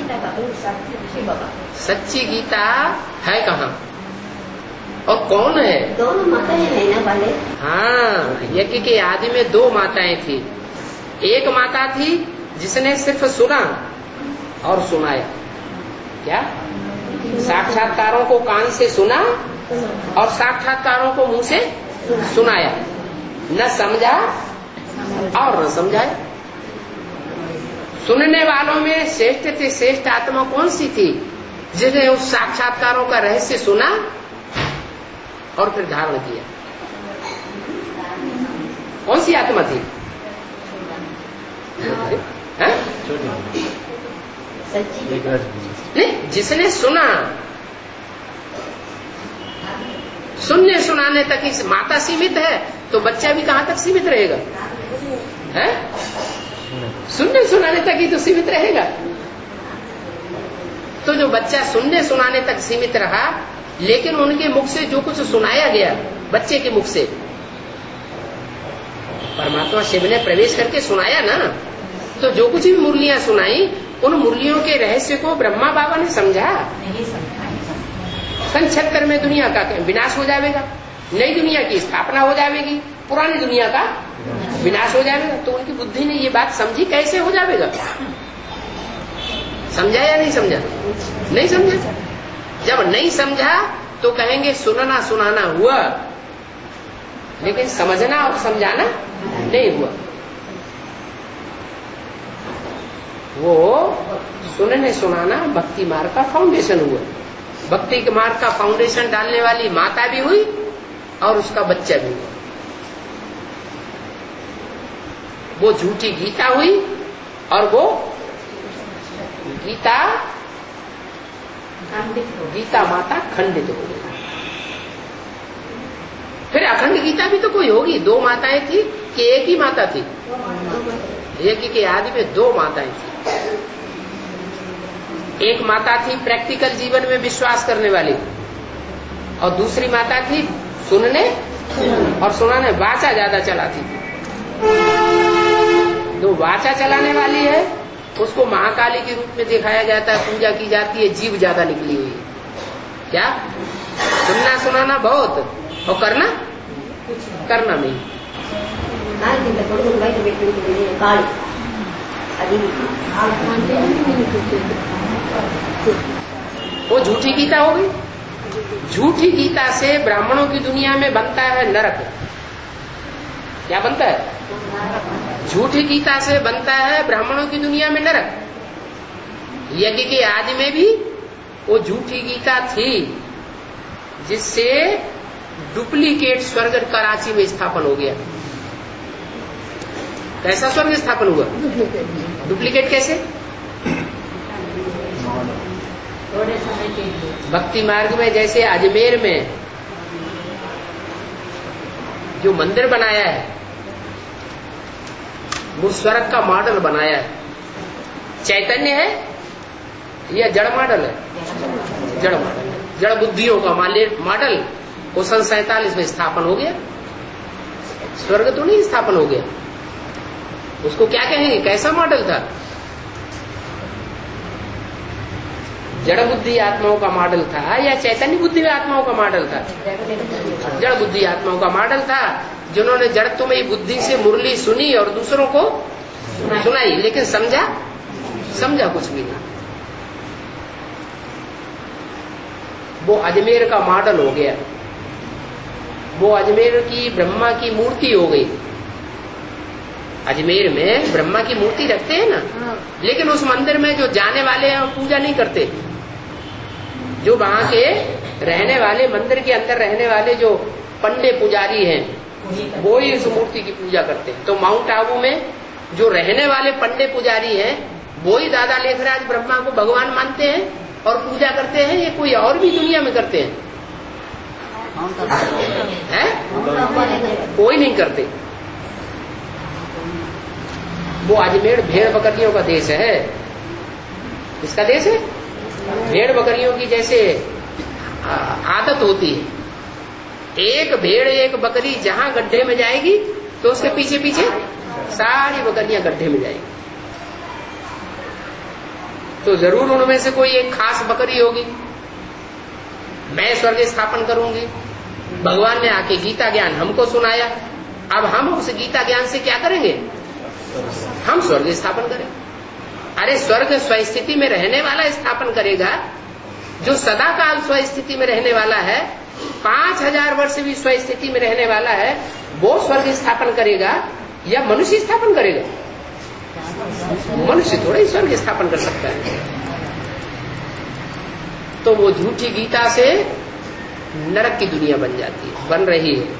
सच्ची गीता है कहाँ और कौन है? दोनों माताएं है ना वाले। हाँ, यज्ञ के आदि में दो माताएं थी। एक माता थी जिसने सिर्फ सुना और सुनाया। क्या? साक्षात्कारों को कान से सुना और साक्षात्कारों को मुंह से सुनाया, न समझा और न समझाया। सुनने वालों में श्रेष्ठ से श्रेष्ठ आत्मा कौन सी थी? जिसने उस साक्षात्कारों का रहस्य सुना और फिर धारण किया। कौन सी आत्मा थी? नहीं, जिसने सुना। सुनने सुनाने तक ही माता सीमित है, तो बच्चा भी कहां तक सीमित रहेगा? है? सुनने सुनाने तक ही तो सीमित रहेगा। तो जो बच्चा सुनने सुनाने तक सीमित रहा, लेकिन उनके मुख से जो कुछ सुनाया गया, बच्चे के मुख से परमात्मा शिव ने प्रवेश करके सुनाया ना, तो जो कुछ भी मुरलियां सुनाई, उन मुरलियों के रहस्य को ब्रह्मा बाबा ने समझा। सन 76 में दुनिया का विनाश हो जाएगा, नई दुनिया की स्थापना हो जाएगी, पुरानी दुनिया का विनाश हो जाएगा। तो उनकी बुद्धि ने ये बात समझी, कैसे हो जाएगा? समझा या नहीं समझा? नहीं समझा। जब नहीं समझा तो कहेंगे सुनना सुनाना हुआ, लेकिन समझना और समझाना नहीं हुआ। वो सुनने सुनाना भक्ति मार्ग का फाउंडेशन हुआ। भक्ति के मार्ग का फाउंडेशन डालने वाली माता भी हुई और उसका बच्चा भी हुआ। वो झूठी गीता हुई और वो गीता माता खंडित हो गई। फिर अखंड गीता भी तो कोई होगी। दो माताएं थी कि एक ही माता थी? यज्ञ के आदि में 2 माताएं थी। एक माता थी प्रैक्टिकल जीवन में विश्वास करने वाली, और दूसरी माता थी सुनने और सुनाने, वाचा ज्यादा चलाती थी। जो वाचा चलाने वाली है उसको महाकाली के रूप में दिखाया जाता है, पूजा की जाती है, जीव ज्यादा निकली हुई है। क्या? सुनना सुनाना बहुत और करना नहीं। वो झूठी गीता हो गई। झूठी गीता से ब्राह्मणों की दुनिया में बनता है नरक। क्या बनता है? झूठी गीता से बनता है ब्राह्मणों की दुनिया में नरक। यज्ञ के आदि में भी वो झूठी गीता थी, जिससे डुप्लीकेट स्वर्ग कराची में स्थापन हो गया। कैसा स्वर्ग स्थापन हुआ? डुप्लीकेट कैसे? थोड़े समय के लिए भक्ति मार्ग में जैसे अजमेर में जो मंदिर बनाया है वो स्वर्ग का मॉडल बनाया है। चैतन्य है या जड़ मॉडल है? जड़ मॉडल है, जड़ बुद्धियों का मॉडल। वो सन 47 में स्थापन हो गया। स्वर्ग तो नहीं स्थापन हो गया। उसको क्या कहेंगे? कैसा मॉडल था? जड़ बुद्धि आत्माओं का मॉडल था या चैतन्य बुद्धि आत्माओं का मॉडल था? जड़ बुद्धि आत्माओं का मॉडल था, जिन्होंने जड़त्वमयी बुद्धि से मुरली सुनी और दूसरों को सुनाई, लेकिन समझा कुछ भी नहीं। वो अजमेर का मॉडल हो गया। वो अजमेर की ब्रह्मा की मूर्ति हो गई। अजमेर में ब्रह्मा की मूर्ति रखते हैं ना, लेकिन उस मंदिर में जो जाने वाले हैं वो पूजा नहीं करते। जो वहां के रहने वाले, मंदिर के अंदर रहने वाले जो पंडे पुजारी हैं, वो ही उस मूर्ति की पूजा करते हैं। तो माउंट आबू में जो रहने वाले पंडे पुजारी हैं, वो ही दादा लेखराज ब्रह्मा को भगवान मानते हैं और पूजा करते हैं। ये कोई और भी दुनिया में करते हैं? कोई नहीं करते। वो अजमेर भेड़ बकरियों का देश है। किसका देश है? भेड़ बकरियों की जैसे आदत होती है। एक भेड़ एक बकरी जहां गड्ढे में जाएगी तो उसके पीछे पीछे सारी बकरियां गड्ढे में जाएगी। तो जरूर उनमें से कोई एक खास बकरी होगी। मैं स्वर्ग स्थापन करूंगी। भगवान ने आके गीता ज्ञान हमको सुनाया। अब हम उस गीता ज्ञान से क्या करेंगे? हम स्वर्ग स्थापन करेंगे। अरे स्वर्ग स्वस्थिति में रहने वाला स्थापन करेगा, जो सदा काल स्वस्थिति में रहने वाला है, 5000 वर्ष भी स्वस्थिति में रहने वाला है, वो स्वर्ग स्थापन करेगा या मनुष्य स्थापन करेगा? मनुष्य थोड़ा ही स्वर्ग स्थापन कर सकता है। तो वो झूठी गीता से नरक की दुनिया बन जाती है, बन रही है।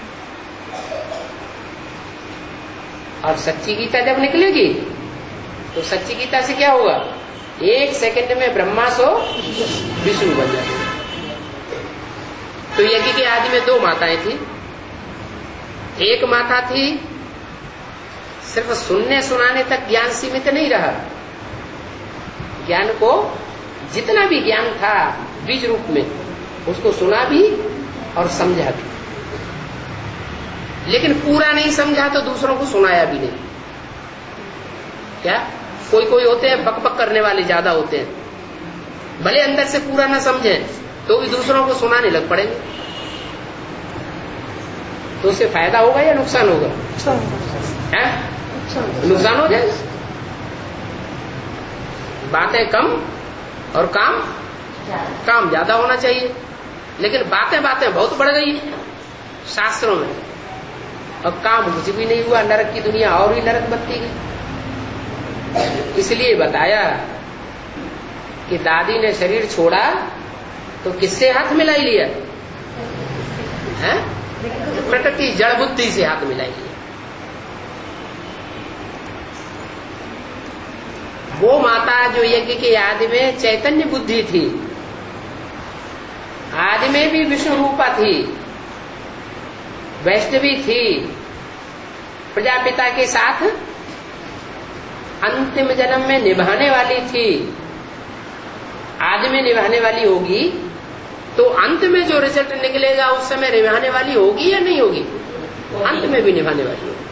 और सच्ची गीता जब निकलेगी तो सच्ची गीता से क्या होगा? 1 सेकंड में ब्रह्मा सो विष्णु बन जाएगा। तो यज्ञ के आदि में 2 माताएं थी। एक माता थी सिर्फ सुनने सुनाने तक ज्ञान सीमित नहीं रहा। ज्ञान को जितना भी ज्ञान था बीज रूप में, उसको सुना भी और समझा भी, लेकिन पूरा नहीं समझा तो दूसरों को सुनाया भी नहीं। क्या? कोई कोई होते हैं बक बक करने वाले ज्यादा होते हैं, भले अंदर से पूरा ना समझे तो भी दूसरों को सुनाने लग पड़ेंगे। तो उससे फायदा होगा या नुकसान होगा? नुकसान हो जाए। बातें कम और काम ज्यादा होना चाहिए। लेकिन बातें बहुत बढ़ गई शास्त्रों में, और काम कुछ भी नहीं हुआ। नरक की दुनिया और ही नरक बनती गई। इसलिए बताया कि दादी ने शरीर छोड़ा तो किससे हाथ मिलाई लिया? प्रकृति जड़ बुद्धि से हाथ मिलाई लिया। वो माता जो यज्ञ के आदि में चैतन्य बुद्धि थी, आदि में भी विष्णु रूपा थी, वैष्णवी थी, प्रजापिता के साथ अंतिम जन्म में निभाने वाली थी, आज में निभाने वाली होगी, तो अंत में जो रिजल्ट निकलेगा उस समय निभाने वाली होगी या नहीं होगी? अंत में भी निभाने वाली होगी।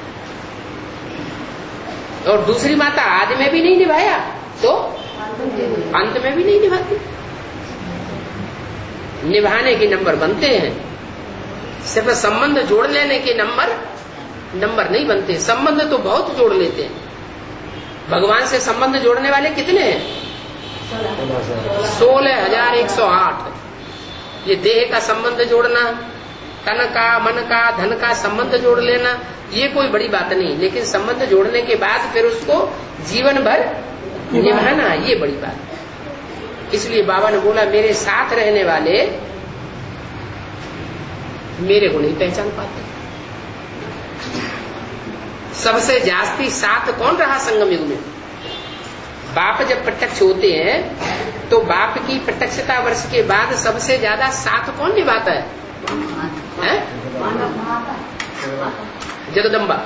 और दूसरी माता आदि में भी नहीं निभाया तो अंत में भी नहीं निभाती। निभाने के नंबर बनते हैं, सिर्फ संबंध जोड़ लेने के नंबर नहीं बनते। संबंध तो बहुत जोड़ लेते हैं। भगवान से संबंध जोड़ने वाले कितने हैं? 16,108। ये देह का संबंध जोड़ना, तन का, मन का, धन का संबंध जोड़ लेना, ये कोई बड़ी बात नहीं। लेकिन संबंध जोड़ने के बाद फिर उसको जीवन भर निभाना, ये बड़ी बात है। इसलिए बाबा ने बोला, मेरे साथ रहने वाले मेरे को नहीं पहचान पाते। सबसे जास्ती साथ कौन रहा संगम युग में? बाप जब प्रत्यक्ष होते हैं तो बाप की प्रत्यक्षता वर्ष के बाद सबसे ज्यादा साथ कौन निभाता है? जगदम्बा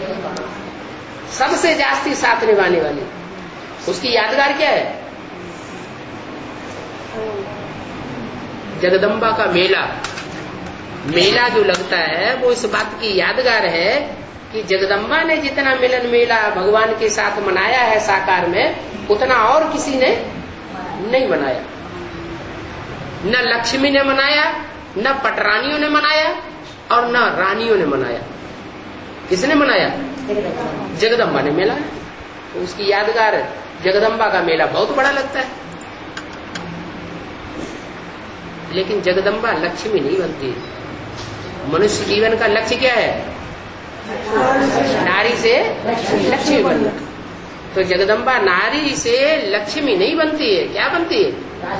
सबसे जास्ती साथ निभाने वाली। उसकी यादगार क्या है? जगदम्बा का मेला जो लगता है वो इस बात की यादगार है कि जगदम्बा ने जितना मिलन मेला भगवान के साथ मनाया है साकार में, उतना और किसी ने नहीं मनाया। न लक्ष्मी ने मनाया, न पटरानियों ने मनाया, और न रानियों ने मनाया। किसने मनाया? जगदम्बा ने मेला। तो उसकी यादगार जगदम्बा का मेला बहुत बड़ा लगता है। लेकिन जगदम्बा लक्ष्मी नहीं बनती। मनुष्य जीवन का लक्ष्य क्या है? नारी से लक्ष्मी बनना। तो जगदम्बा नारी से लक्ष्मी नहीं बनती है, क्या बनती है?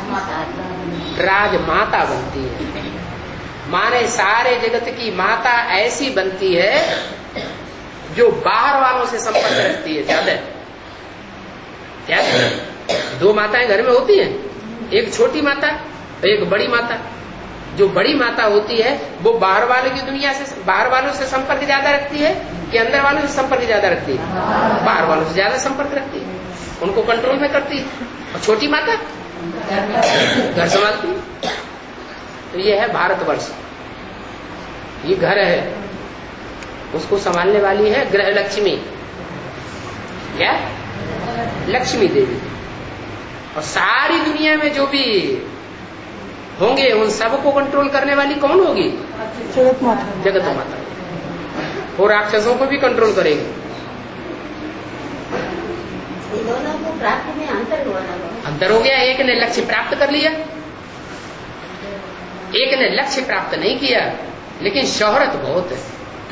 राजमाता बनती है। माने सारे जगत की माता ऐसी बनती है जो बाहर वालों से संपर्क रखती है। ज्यादा क्या? दो माताएं घर में होती हैं, एक छोटी माता और एक बड़ी माता। जो बड़ी माता होती है वो बाहर वालों की दुनिया से, बाहर वालों से संपर्क ज्यादा रखती है कि अंदर वालों से संपर्क ज्यादा रखती है? बाहर वालों से ज्यादा संपर्क रखती है, उनको कंट्रोल में करती है। और छोटी माता घर संभालती है। तो ये है भारतवर्ष, ये घर है, उसको संभालने वाली है गृह लक्ष्मी। क्या? लक्ष्मी देवी। और सारी दुनिया में जो भी होंगे उन सबको कंट्रोल करने वाली कौन होगी? जगत माता। वो राक्षसों को भी कंट्रोल करेगी। दोनों को प्राप्ति में अंतर हो गया। एक ने लक्ष्य प्राप्त कर लिया, एक ने लक्ष्य प्राप्त नहीं किया, लेकिन शोहरत बहुत है।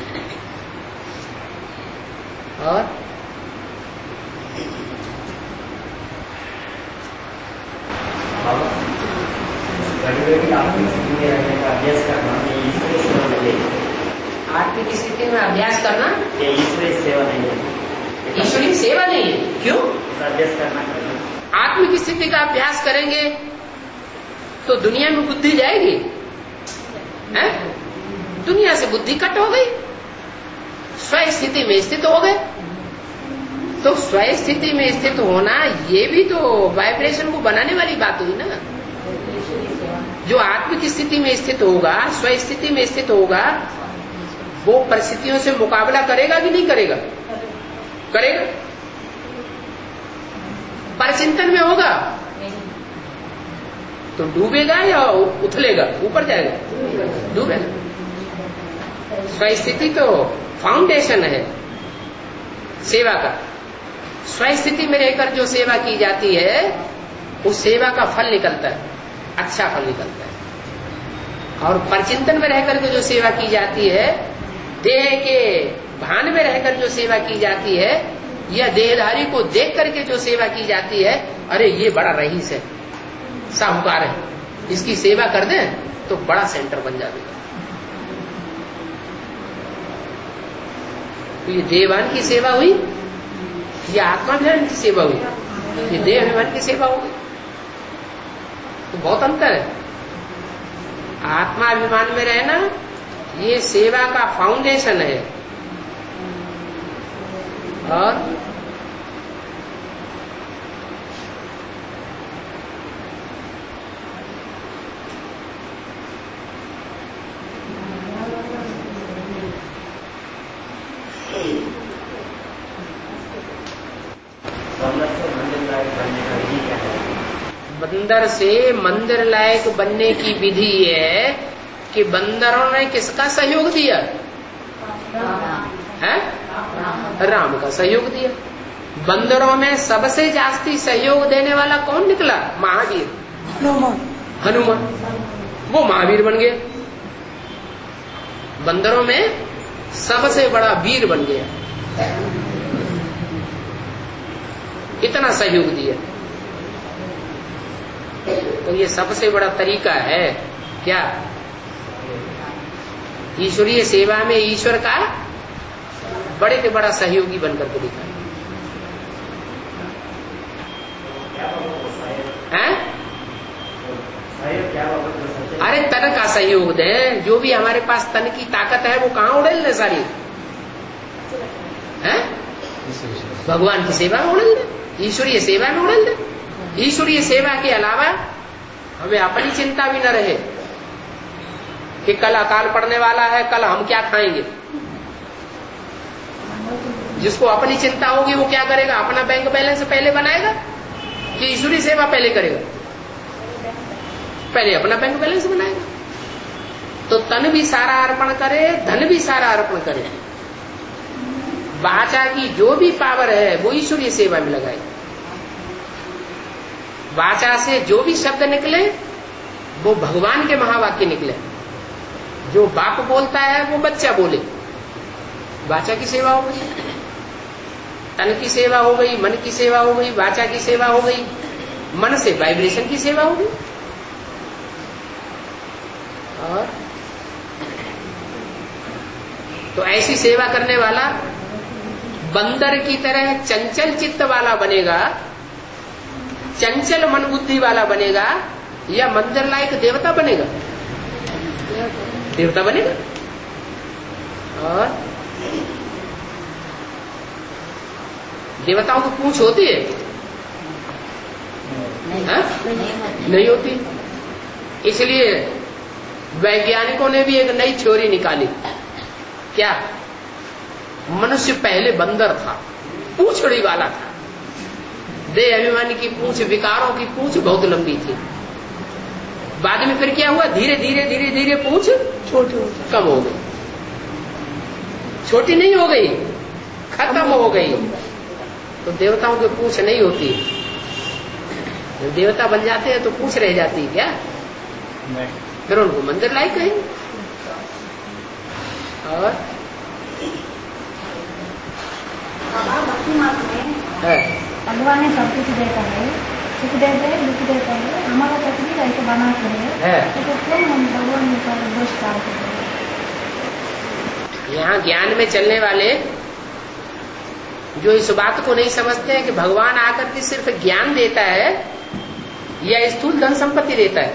और आत्मिक स्थिति में अभ्यास करना ईश्वरीय सेवा नहीं है। ईश्वरीय सेवा नहीं है। क्यों? अभ्यास करना। आत्मिक स्थिति का अभ्यास करेंगे तो दुनिया में बुद्धि जाएगी है? दुनिया से बुद्धि कट हो गई, स्व स्थिति में स्थित हो गए। तो स्व स्थिति में स्थित होना ये भी तो वाइब्रेशन को बनाने वाली बात हुई ना। जो आत्मिक स्थिति में स्थित होगा, स्व स्थिति में स्थित होगा, वो परिस्थितियों से मुकाबला करेगा कि नहीं करेगा? करेगा। परचिंतन में होगा तो डूबेगा या उथलेगा? ऊपर जाएगा? डूबेगा। स्वस्थिति तो फाउंडेशन है सेवा का। स्वस्थिति में रहकर जो सेवा की जाती है उस सेवा का फल निकलता है, अच्छा फल निकलता है। और परचिंतन में रहकर के जो सेवा की जाती है, देह के भान में रहकर जो सेवा की जाती है, या देहधारी को देख करके जो सेवा की जाती है, अरे ये बड़ा रईस है, साहूकार है, इसकी सेवा कर दें तो बड़ा सेंटर बन जाएगा। तो ये देवान की सेवा हुई, ये आत्माभिमान की सेवा हुई, ये देह अभिमान की सेवा होगी। तो बहुत अंतर है। आत्माभिमान में रहना ये सेवा का फाउंडेशन है, और बंदर से मंदिर लायक बनने की विधि है कि बंदरों ने किसका सहयोग दिया है? राम का सहयोग दिया। बंदरों में सबसे जास्ती सहयोग देने वाला कौन निकला? महावीर, हनुमान। वो महावीर बन गया, बंदरों में सबसे बड़ा वीर बन गया, इतना सहयोग दिया। तो ये सबसे बड़ा तरीका है क्या? ईश्वरीय सेवा में ईश्वर का बड़े से बड़ा सहयोगी बनकर के दिखा है। अरे तन का सहयोग दें, जो भी हमारे पास तन की ताकत है वो कहाँ उड़ेल दे सारी है? भगवान की सेवा में उड़ेल दे, ईश्वरीय सेवा में उड़ेल दे। ईश्वरीय सेवा के अलावा हमें अपनी चिंता भी न रहे कि कल अकाल पड़ने वाला है, कल हम क्या खाएंगे। जिसको अपनी चिंता होगी वो क्या करेगा? अपना बैंक बैलेंस पहले बनाएगा कि ईश्वरीय सेवा पहले करेगा? पहले अपना बैंक बैलेंस बनाएगा। तो तन भी सारा अर्पण करे, धन भी सारा अर्पण करे, वाचा की जो भी पावर है वो ईश्वरीय सेवा में लगाए। वाचा से जो भी शब्द निकले वो भगवान के महावाक्य निकले। जो बाप बोलता है वो बच्चा बोले, वाचा की सेवा हो गई, तन की सेवा हो गई, मन की सेवा हो गई, वाचा की सेवा हो गई, मन से वाइब्रेशन की सेवा हो गई। और तो ऐसी सेवा करने वाला बंदर की तरह चंचल चित्त वाला बनेगा, चंचल मन बुद्धि वाला बनेगा, या मंदिर लायक देवता बनेगा? देवता बनेगा। और देवताओं की पूंछ होती है? नहीं होती। इसलिए वैज्ञानिकों ने भी एक नई थ्योरी निकाली। क्या? मनुष्य पहले बंदर था, पूंछड़ी वाला था, देह अभिमानी की पूंछ, विकारों की पूंछ बहुत लंबी थी। बाद में फिर क्या हुआ? धीरे धीरे धीरे धीरे पूंछ छोटी कम हो गई, छोटी नहीं हो गई, खत्म हो गई। तो देवताओं की पूंछ नहीं होती। जब देवता बन जाते हैं तो पूंछ रह जाती है क्या? फिर उनको मंदिर लायक कहेंगे। और भक्ति मार्ग में भगवान ने सब कुछ देता है, सुख देते हैं, दुख देता है, हमारा तकदीर ऐसे बनाते हैं, तो क्यों हम भगवान का दोष डालते हैं? यहाँ ज्ञान में चलने वाले जो इस बात को नहीं समझते हैं कि भगवान आकर के सिर्फ ज्ञान देता है या स्थूल धन संपत्ति देता है?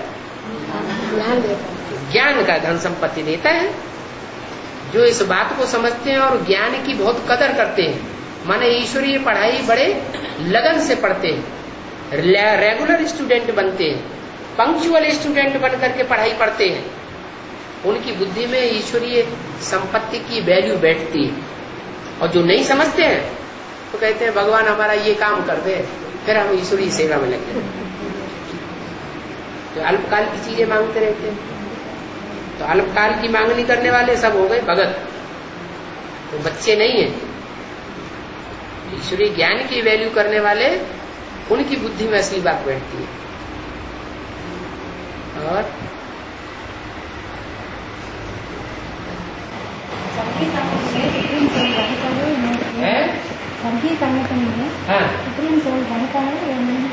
ज्ञान का धन संपत्ति देता है। जो इस बात को समझते हैं और ज्ञान की बहुत कदर करते हैं, माने ईश्वरीय पढ़ाई बड़े लगन से पढ़ते हैं, रेगुलर स्टूडेंट बनते हैं, पंक्चुअल स्टूडेंट बन करके पढ़ाई पढ़ते हैं, उनकी बुद्धि में ईश्वरीय संपत्ति की वैल्यू बैठती है। और जो नहीं समझते हैं तो कहते हैं भगवान हमारा ये काम कर दे, फिर हम ईश्वरीय सेवा में लगते हैं। तो अल्पकाल की चीजें मांगते रहते हैं। तो अल्पकाल की मांगनी करने वाले सब हो गए भगत, तो बच्चे नहीं है। ईश्वरीय ज्ञान की वैल्यू करने वाले, उनकी बुद्धि में असली बात बैठती है। और सुप्रीम सोल बनता है या नहीं?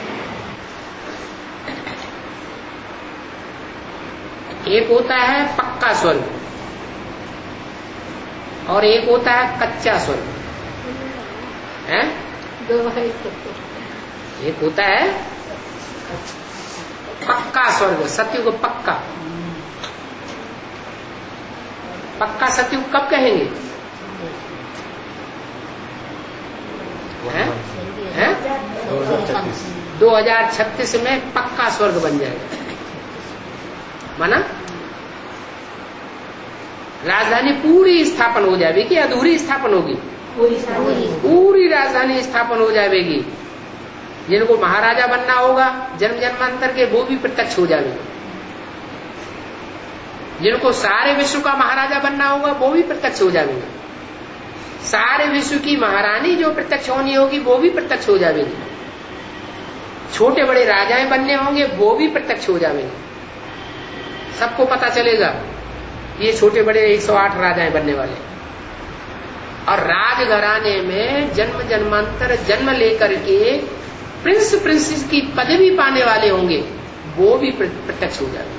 एक होता है पक्का स्वर्ग और एक होता है कच्चा स्वर्ग है। एक होता है पक्का स्वर्ग, सत्युग पक्का। पक्का सत्युग कब कहेंगे? 2036 में पक्का स्वर्ग बन जाएगा। माना राजधानी पूरी स्थापन हो जाएगी कि अधूरी स्थापन होगी? पूरी राजधानी स्थापन हो जाएगी। जिनको महाराजा बनना होगा जन्म जन्मांतर के, वो भी प्रत्यक्ष हो जाएंगे। जिनको सारे विश्व का महाराजा बनना होगा वो भी प्रत्यक्ष हो जाएंगे। सारे विश्व की महारानी जो प्रत्यक्ष होनी होगी वो भी प्रत्यक्ष हो जाएगी। छोटे बड़े राजाएं बनने होंगे वो भी प्रत्यक्ष हो जाएंगे। सबको पता चलेगा ये छोटे बड़े 108 राजाएं बनने वाले। और राजघराने में जन्म जन्मांतर जन्म लेकर के प्रिंस प्रिंसेस की पदवी पाने वाले होंगे वो भी प्रत्यक्ष हो जाएंगे।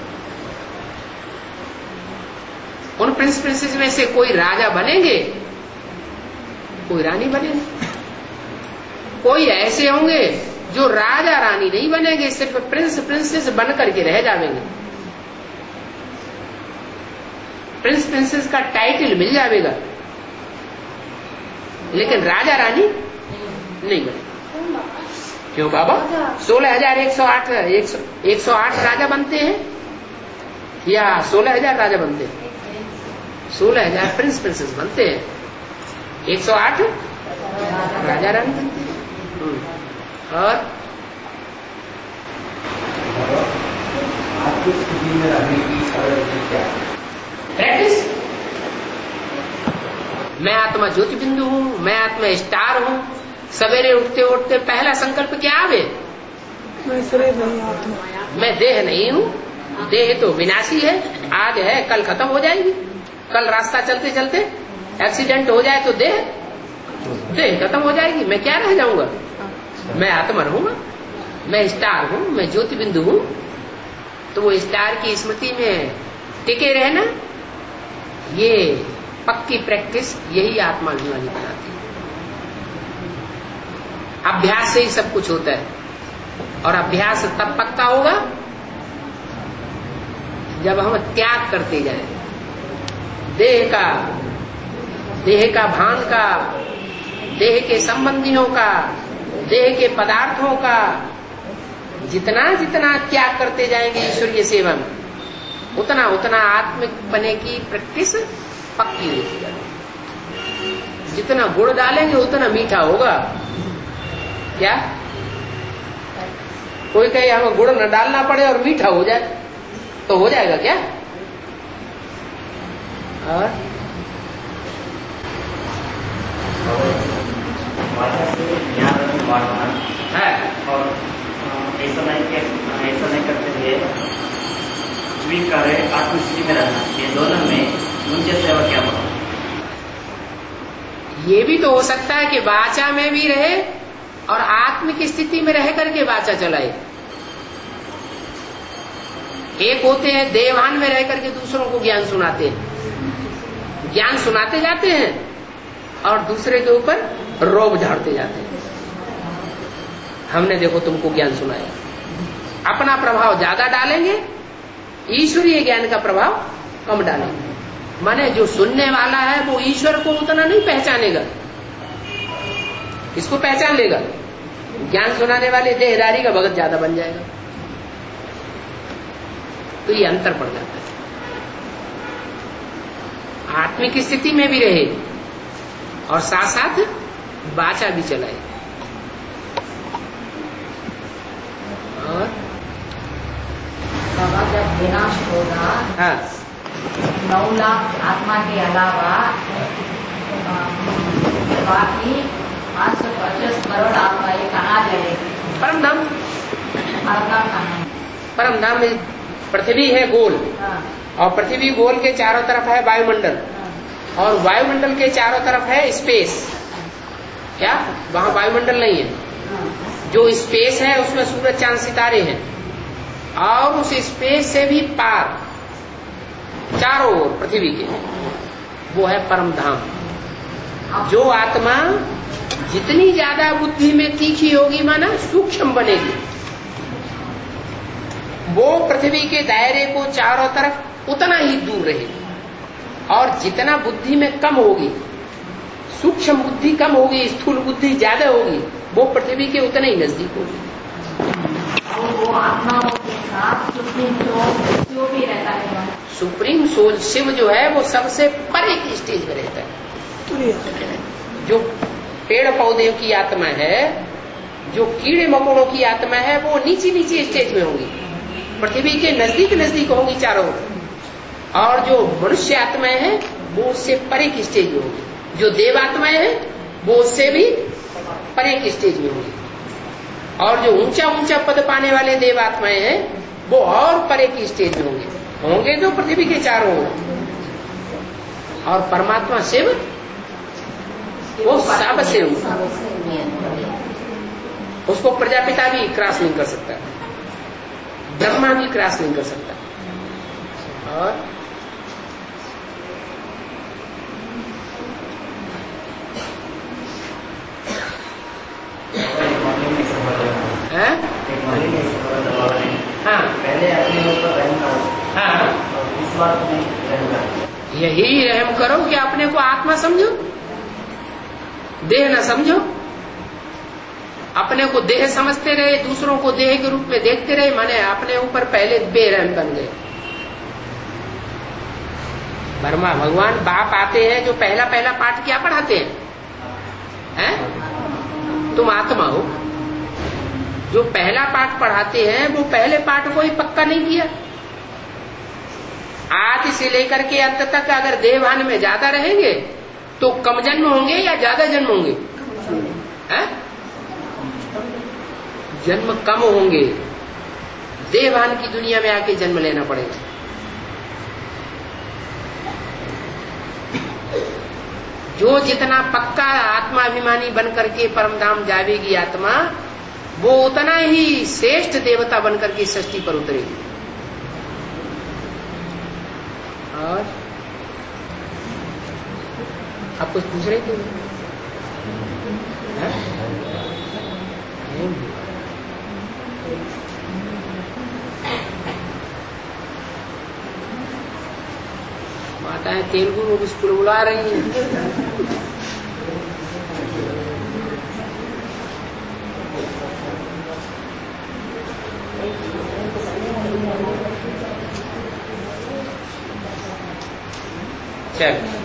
उन प्रिंस प्रिंसेस में से कोई राजा बनेंगे, कोई रानी बनेंगे। कोई ऐसे होंगे जो राजा रानी नहीं बनेंगे, सिर्फ प्रिंस प्रिंसेस बन करके रह जाएंगे। प्रिंस प्रिंसेस का टाइटल मिल जाएगा लेकिन राजा रानी नहीं बनेगा। क्यों बाबा? 16,108 राजा बनते हैं या 16,000 राजा बनते हैं? 16,000 प्रिंस प्रिंसेस बनते हैं, 108 राजा रानी बनते हैं। और आपकी स्थिति में रहने की क्या प्रैक्टिस? मैं आत्मा ज्योति बिंदु हूं, मैं आत्मा स्टार हूं। सवेरे उठते उठते पहला संकल्प क्या आवे? मैं शरीर नहीं, आत्मा। मैं देह नहीं हूं, देह तो विनाशी है, आज है कल खत्म हो जाएगी। कल रास्ता चलते चलते एक्सीडेंट हो जाए तो देह खत्म हो जाएगी, मैं क्या रह जाऊंगा? मैं आत्मा रहूंगा, मैं स्टार हूं, मैं ज्योति बिंदु हूं। तो वो स्टार की स्मृति में टिके रहना, ये पक्की प्रैक्टिस यही आत्मा अभिमानी बनाती है। अभ्यास से ही सब कुछ होता है और अभ्यास तब पक्का होगा जब हम त्याग करते जाएं। देह का भान का, देह के संबंधियों का, देह के पदार्थों का जितना जितना त्याग करते जाएंगे ईश्वरीय सेवा में, उतना उतना आत्मिक बने की प्रैक्टिस पक्की होती जाएगी। जितना गुड़ डालेंगे उतना मीठा होगा। क्या कोई कहे हमें गुड़ न डालना पड़े और मीठा हो जाए तो हो जाएगा क्या? और है और ऐसा नहीं करते हुए स्वीकार आत्मस्थिति में रहना, ये दोनों में मुझे सेवा क्या होगा? ये भी तो हो सकता है कि वाचा में भी रहे और आत्मिक स्थिति में रह करके वाचा चलाए। एक होते हैं देवान में रह करके दूसरों को ज्ञान सुनाते हैं, ज्ञान सुनाते जाते हैं और दूसरे के ऊपर रोब झाड़ते जाते हैं। हमने देखो तुमको ज्ञान सुनाया, अपना प्रभाव ज्यादा डालेंगे, ईश्वरीय ज्ञान का प्रभाव कम डालेंगे। माने जो सुनने वाला है वो ईश्वर को उतना नहीं पहचानेगा, इसको पहचान लेगा। ज्ञान सुनाने वाले देहदारी का भगत ज्यादा बन जाएगा। तो ये अंतर पड़ जाता है। आत्मिक स्थिति में भी रहे और साथ साथ वाचा भी चलाए। और बाबा जब विनाश होगा, हाँ, 9 लाख आत्मा के अलावा बाकी 550 करोड़ आत्माएं कहाँ जाएगी? परम धाम। कहाँ? परम धाम में पृथ्वी है गोल, और पृथ्वी गोल के चारों तरफ है वायुमंडल, और वायुमंडल के चारों तरफ है स्पेस। क्या वहां वायुमंडल नहीं है? जो स्पेस है उसमें सूरज चांद सितारे हैं, और उस स्पेस से भी पार चारों ओर पृथ्वी के, वो है परम धाम। जो आत्मा जितनी ज्यादा बुद्धि में तीखी होगी, माना सूक्ष्म बनेगी, वो पृथ्वी के दायरे को चारों तरफ उतना ही दूर रहेगी। और जितना बुद्धि में कम होगी, सूक्ष्म बुद्धि कम होगी, स्थूल बुद्धि ज्यादा होगी, वो पृथ्वी के उतने ही नजदीक होगी। वो आत्माओं के साथ सुप्रीम सोल भी रहता है। सुप्रीम सोल शिव जो है वो सबसे परे की स्टेज में रहता है। जो पेड़ पौधे की आत्मा है, जो कीड़े मकोड़ों की आत्मा है, वो नीची नीची स्टेज में होंगी, पृथ्वी के नजदीक नजदीक होंगी चारों ओर। और जो मनुष्य आत्माएं हैं वो उससे परे की स्टेज में होगी। जो देव आत्माएं हैं वो उससे भी परे की स्टेज में होंगी। और जो ऊंचा ऊंचा पद पाने वाले देव आत्माएं हैं वो और परे की स्टेज में होंगे जो पृथ्वी के चारों ओर। और परमात्मा शिव वो सबसे ऊपर, उसको प्रजापिता भी क्रॉस नहीं कर सकता, ब्रह्मा भी क्रॉस नहीं कर सकता। और हाँ, पहले अपने ऊपर रहम करो। हाँ, इस बात में रहम करो। यही रहम करो कि अपने को आत्मा समझो, देह न समझो। अपने को देह समझते रहे, दूसरों को देह के रूप में देखते रहे, माने अपने ऊपर पहले बेरहम बन गए। ब्रह्मा भगवान बाप आते हैं जो पहला पहला पाठ क्या पढ़ाते हैं? तुम आत्मा हो। जो पहला पाठ पढ़ाते हैं वो पहले पाठ को ही पक्का नहीं किया। आज से लेकर के अंत तक अगर देहभान में ज्यादा रहेंगे तो कम जन्म होंगे या ज्यादा जन्म होंगे? जन्म कम होंगे। देहभान की दुनिया में आके जन्म लेना पड़ेगा। जो जितना पक्का आत्माभिमानी बन करके परमधाम जावेगी आत्मा, वो उतना ही श्रेष्ठ देवता बन करके सृष्टि पर उतरेगी। और आप कुछ पूछ रहे थे? माताएं तेलुगु में स्कूल बुला रही हैं। चल